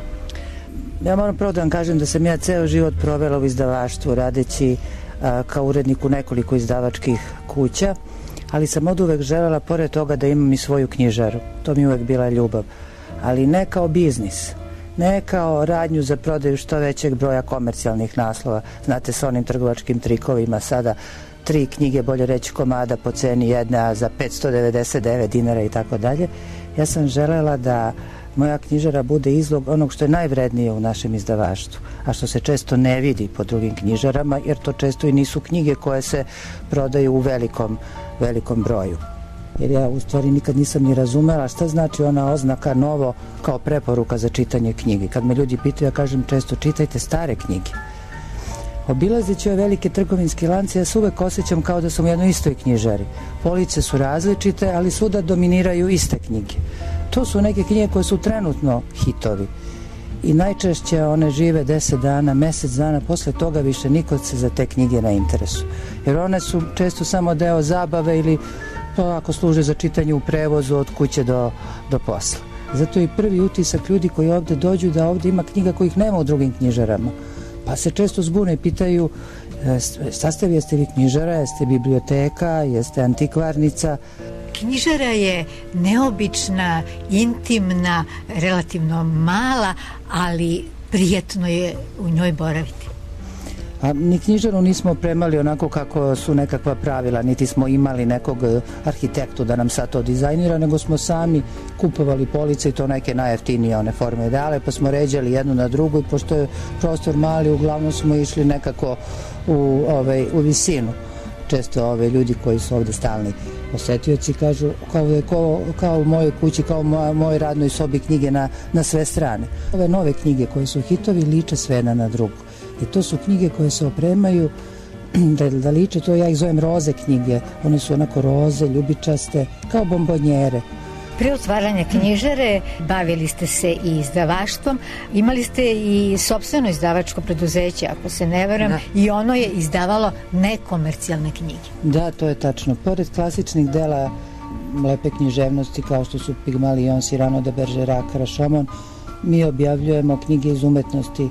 Ja moram prvo da vam kažem da sam ja ceo život provela u izdavaštvu, radeći kao urednik u nekoliko izdavačkih kuća, ali sam od uvek želela, pored toga, da imam i svoju knjižaru. To mi je uvek bila ljubav. Ali ne kao biznis, ne kao radnju za prodaju što većeg broja komercijalnih naslova. Znate, sa onim trgovačkim trikovima sada 3 knjige, bolje reći komada, po ceni jedna za 599 dinara i tako dalje. Ja sam želela da moja knjižara bude izlog onog što je najvrednije u našem izdavaštvu, a što se često ne vidi po drugim knjižarama, jer to često i nisu knjige koje se prodaju u velikom broju. Jer ja u stvari nikad nisam ni razumela šta znači ona oznaka novo kao preporuka za čitanje knjige. Kad me ljudi pitaju, ja kažem često: čitajte stare knjige. Obilazeći ove velike trgovinske lance, ja se uvek osjećam kao da sam u jednoj istoj knjižari. Police su različite, ali svuda dominiraju iste knjige. To su neke knjige koje su trenutno hitovi i najčešće one žive 10 dana, mesec dana, posle toga više niko se za te knjige ne interesuje. Jer one su često samo deo zabave ili to ako služe za čitanje u prevozu od kuće do posla. Zato je i prvi utisak ljudi koji ovde dođu da ovde ima knjiga kojih nema u drugim knjižarama. Pa se često zbune i pitaju: šta ste vi, jeste vi knjižara, jeste biblioteka, jeste antikvarnica? Knjižara je neobična, intimna, relativno mala, ali prijetno je u njoj boraviti. A ni knjižaru nismo opremali onako kako su nekakva pravila, niti smo imali nekog arhitektu da nam sad to dizajnira, nego smo sami kupovali police i to neke najjeftinije one forme ideale, pa smo ređali jednu na drugu i pošto je prostor mali, uglavnom smo išli nekako u visinu. Često ljudi koji su ovde stalni posetioci kažu kao u mojoj kući, kao u mojoj radnoj sobi knjige na sve strane. Ove nove knjige koje su hitovi liče sve jedna na drugu. I to su knjige koje se opremaju da liče, to ja ih zovem roze knjige. One su onako roze, ljubičaste, kao bombonjere. Pre otvaranja knjižare bavili ste se i izdavaštvom, imali ste i sopstveno izdavačko preduzeće, ako se ne varam, i ono je izdavalo nekomercijalne knjige. Da, to je tačno. Pored klasičnih dela lepe književnosti kao što su Pigmalion, Cyrano de Bergerac, Rashomon, mi objavljujemo knjige iz umetnosti,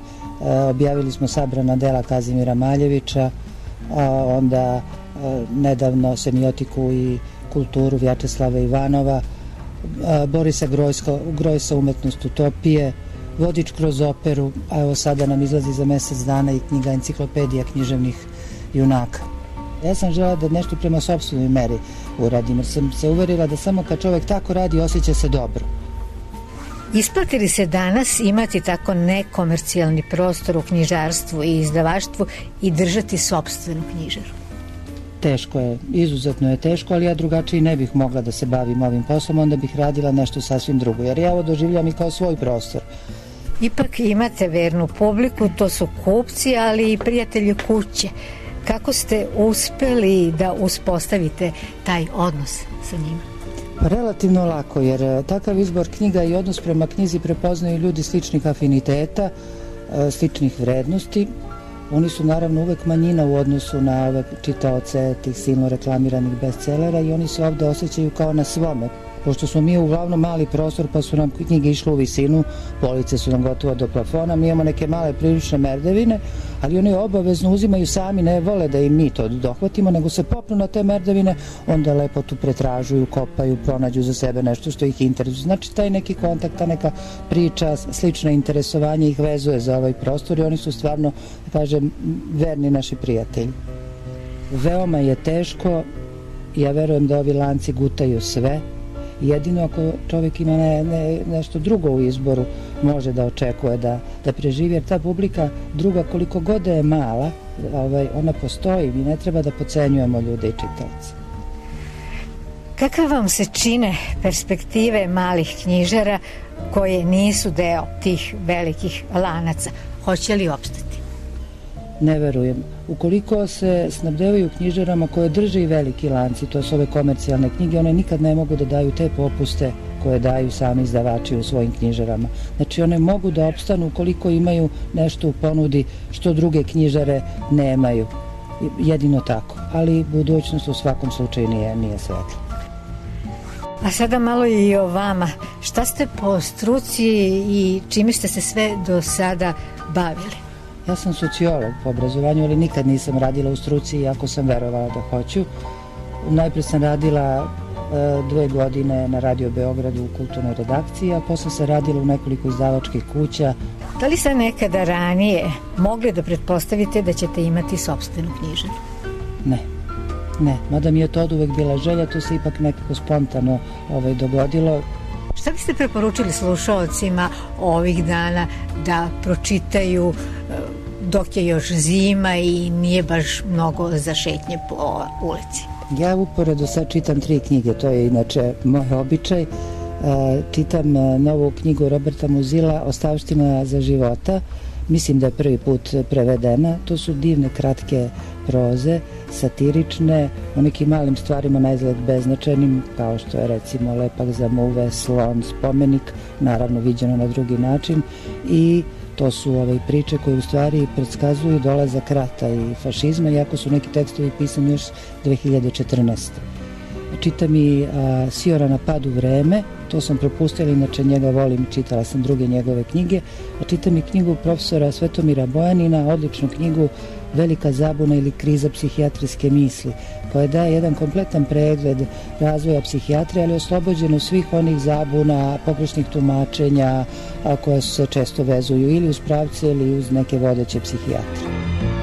objavili smo sabrana dela Kazimira Maljevića, onda nedavno semiotiku i kulturu Vjačeslava Ivanova, Borisa Grojsa Umetnost utopije, Vodič kroz operu, a evo sada nam izlazi za mesec dana i knjiga Enciklopedija književnih junaka. Ja sam žela da nešto prema sopstvenoj meri uradim, jer sam se uverila da samo kad čovek tako radi osjeća se dobro. Isplati li se danas imati tako nekomercijalni prostor u knjižarstvu i izdavaštvu i držati sopstvenu knjižaru? Teško je, izuzetno je teško, ali ja drugačije ne bih mogla da se bavim ovim poslom, onda bih radila nešto sasvim drugo, jer ja ovo doživljam i kao svoj prostor. Ipak imate vernu publiku, to su kupci, ali i prijatelji kuće. Kako ste uspeli da uspostavite taj odnos sa njima? Relativno lako, jer takav izbor knjiga i odnos prema knjizi prepoznaju ljudi sličnih afiniteta, sličnih vrednosti. Oni su naravno uvek manjina u odnosu na ove čitaoce tih silno reklamiranih bestselera i oni se ovde osjećaju kao na svome. Pošto smo mi uglavnom mali prostor, pa su nam knjige išle u visinu, police su nam gotovo do plafona, mi imamo neke male prilične merdevine, ali oni obavezno uzimaju sami, ne vole da im mi to dohvatimo, nego se popnu na te merdevine, onda lepo tu pretražuju, kopaju, pronađu za sebe nešto što ih interesuje. Znači, taj neki kontakt, ta neka priča, slično interesovanje ih vezuje za ovaj prostor i oni su stvarno, kažem, verni naši prijatelji. Veoma je teško, ja verujem da ovi lanci gutaju sve. Jedino ako čovjek ima nešto drugo u izboru, može da očekuje da preživi, jer ta publika druga, koliko god je mala, ona postoji i ne treba da podcenjujemo ljude i čitaoce. Kakve vam se čine perspektive malih knjižara koje nisu deo tih velikih lanaca? Hoće li opstati? Ne verujem. Ukoliko se snabdevaju knjižarama koje drže i veliki lanci, to su ove komercijalne knjige, one nikad ne mogu da daju te popuste koje daju sami izdavači u svojim knjižarama. Znači one mogu da opstanu ukoliko imaju nešto u ponudi što druge knjižare nemaju. Jedino tako. Ali budućnost u svakom slučaju nije svetla. A sada malo i o vama. Šta ste po struci i čime ste se sve do sada bavili? Ja sam sociolog po obrazovanju, ali nikad nisam radila u struci, iako sam verovala da hoću. Najpre sam radila 2 godine na Radio Beogradu u kulturnoj redakciji, a posle sam radila u nekoliko izdavačkih kuća. Da li ste nekada ranije mogli da pretpostavite da ćete imati sopstvenu knjižaru? Ne, mada mi je to od uvek bila želja, to se ipak nekako spontano dogodilo. Šta biste preporučili slušaocima ovih dana da pročitaju dok je još zima i nije baš mnogo za šetnje po ulici? Ja uporedo sad čitam 3 knjige, to je inače moj običaj. Čitam novu knjigu Roberta Muzila Ostavština za života. Mislim da je prvi put prevedena. To su divne, kratke proze, satirične, o nekim malim stvarima na izgled beznačajnim, kao što je recimo Lepak za muve, Slon, Spomenik, naravno viđeno na drugi način, i to su priče koje u stvari predskazuju dolazak rata i fašizma, iako su neki tekstovi pisani još 2014. Čitam i Siora na padu vreme, to sam propustila, inače njega volim, čitala sam druge njegove knjige, a čitam i knjigu profesora Svetomira Bojanina, odličnu knjigu Velika zabuna ili kriza psihijatrijske misli, koja daje jedan kompletan pregled razvoja psihijatrije, ali oslobođeno svih onih zabuna, pogrešnih tumačenja, koje se često vezuju ili uz pravce ili uz neke vodeće psihijatre.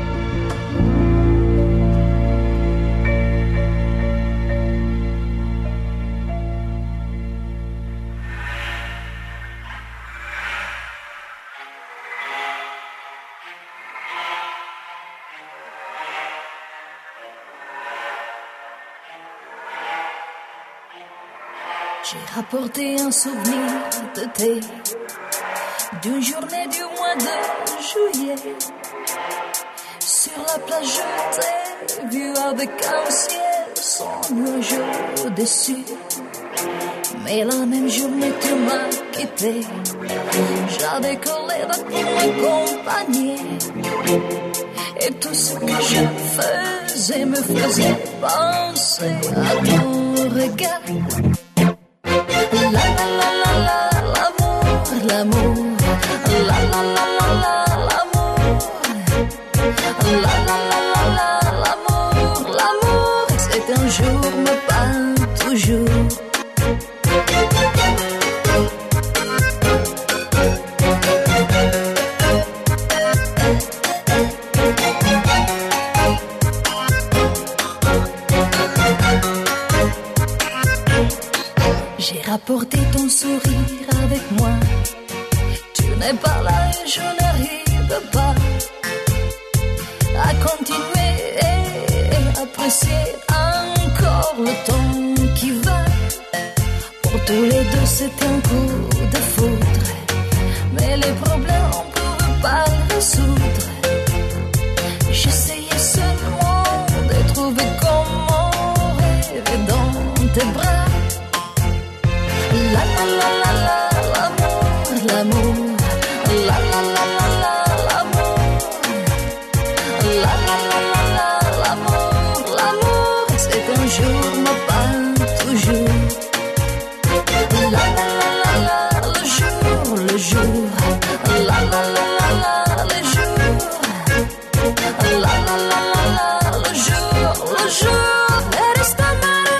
J'ai rapporté un souvenir de thé d'une journée du mois de juillet. Sur la plage, je t'ai vu avec un ciel sans nuages dessus. Mais la même journée, tu m'as quitté. J'avais collé là pour m'accompagner. Et tout ce que je faisais me faisait penser à ton regard. La la la la la, l'amour, l'amour. La la la la la, l'amour. La la la la la, l'amour, l'amour, c'est un jour mais pas toujours. J'ai rapporté ton sourire avec moi. Tu n'es pas là et je n'arrive pas à continuer et apprécier encore le temps qui va. Pour tous les deux c'est un coup de foudre, mais les problèmes on pourrait pas les résoudre. J'essayais seulement de trouver comment rêver dans tes bras. La la la la la, l'amour, l'amour. La la la la la, l'amour. La la la la la, l'amour, l'amour. C'est un jour mais pas toujours. La la la la la, le jour, le jour. La la la la la, le jour. La la la la la, le jour, le jour. Eres tan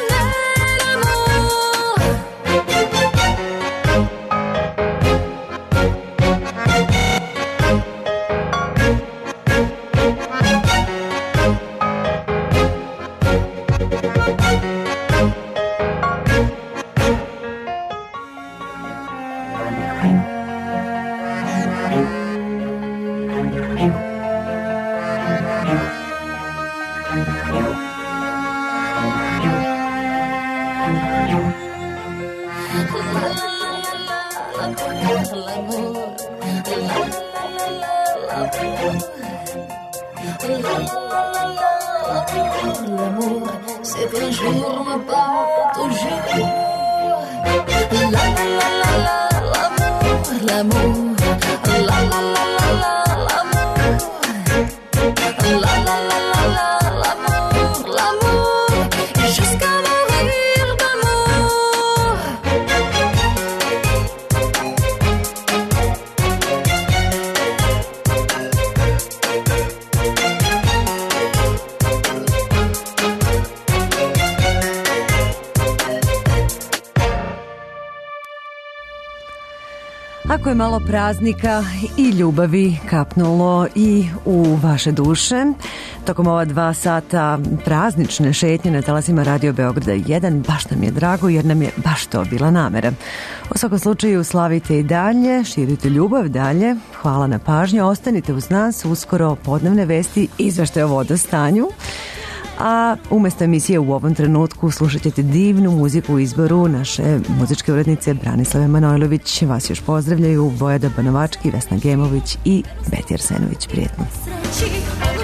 l'amour, c'est un jour mais pas toujours. La la la la la, l'amour, l'amour. La la la la la, l'amour. La la la la la, l'amour, l'amour. Jusqu'à mourir d'amour. Ako je malo praznika i ljubavi kapnulo i u vaše duše, tokom ova 2 sata praznične šetnje na talasima Radio Beograda 1, baš nam je drago jer nam je baš to bila namera. U svakom slučaju slavite i dalje, širite ljubav dalje, hvala na pažnju, ostanite uz nas, uskoro podnevne vesti, izveštaje o vodostanju. A umjesto emisije u ovom trenutku slušat ćete divnu muziku u izboru naše muzičke urednice Branislave Manojlović. Vas još pozdravljaju Bojada Banovački, Vesna Gemović i Beti Arsenović. Prijetno.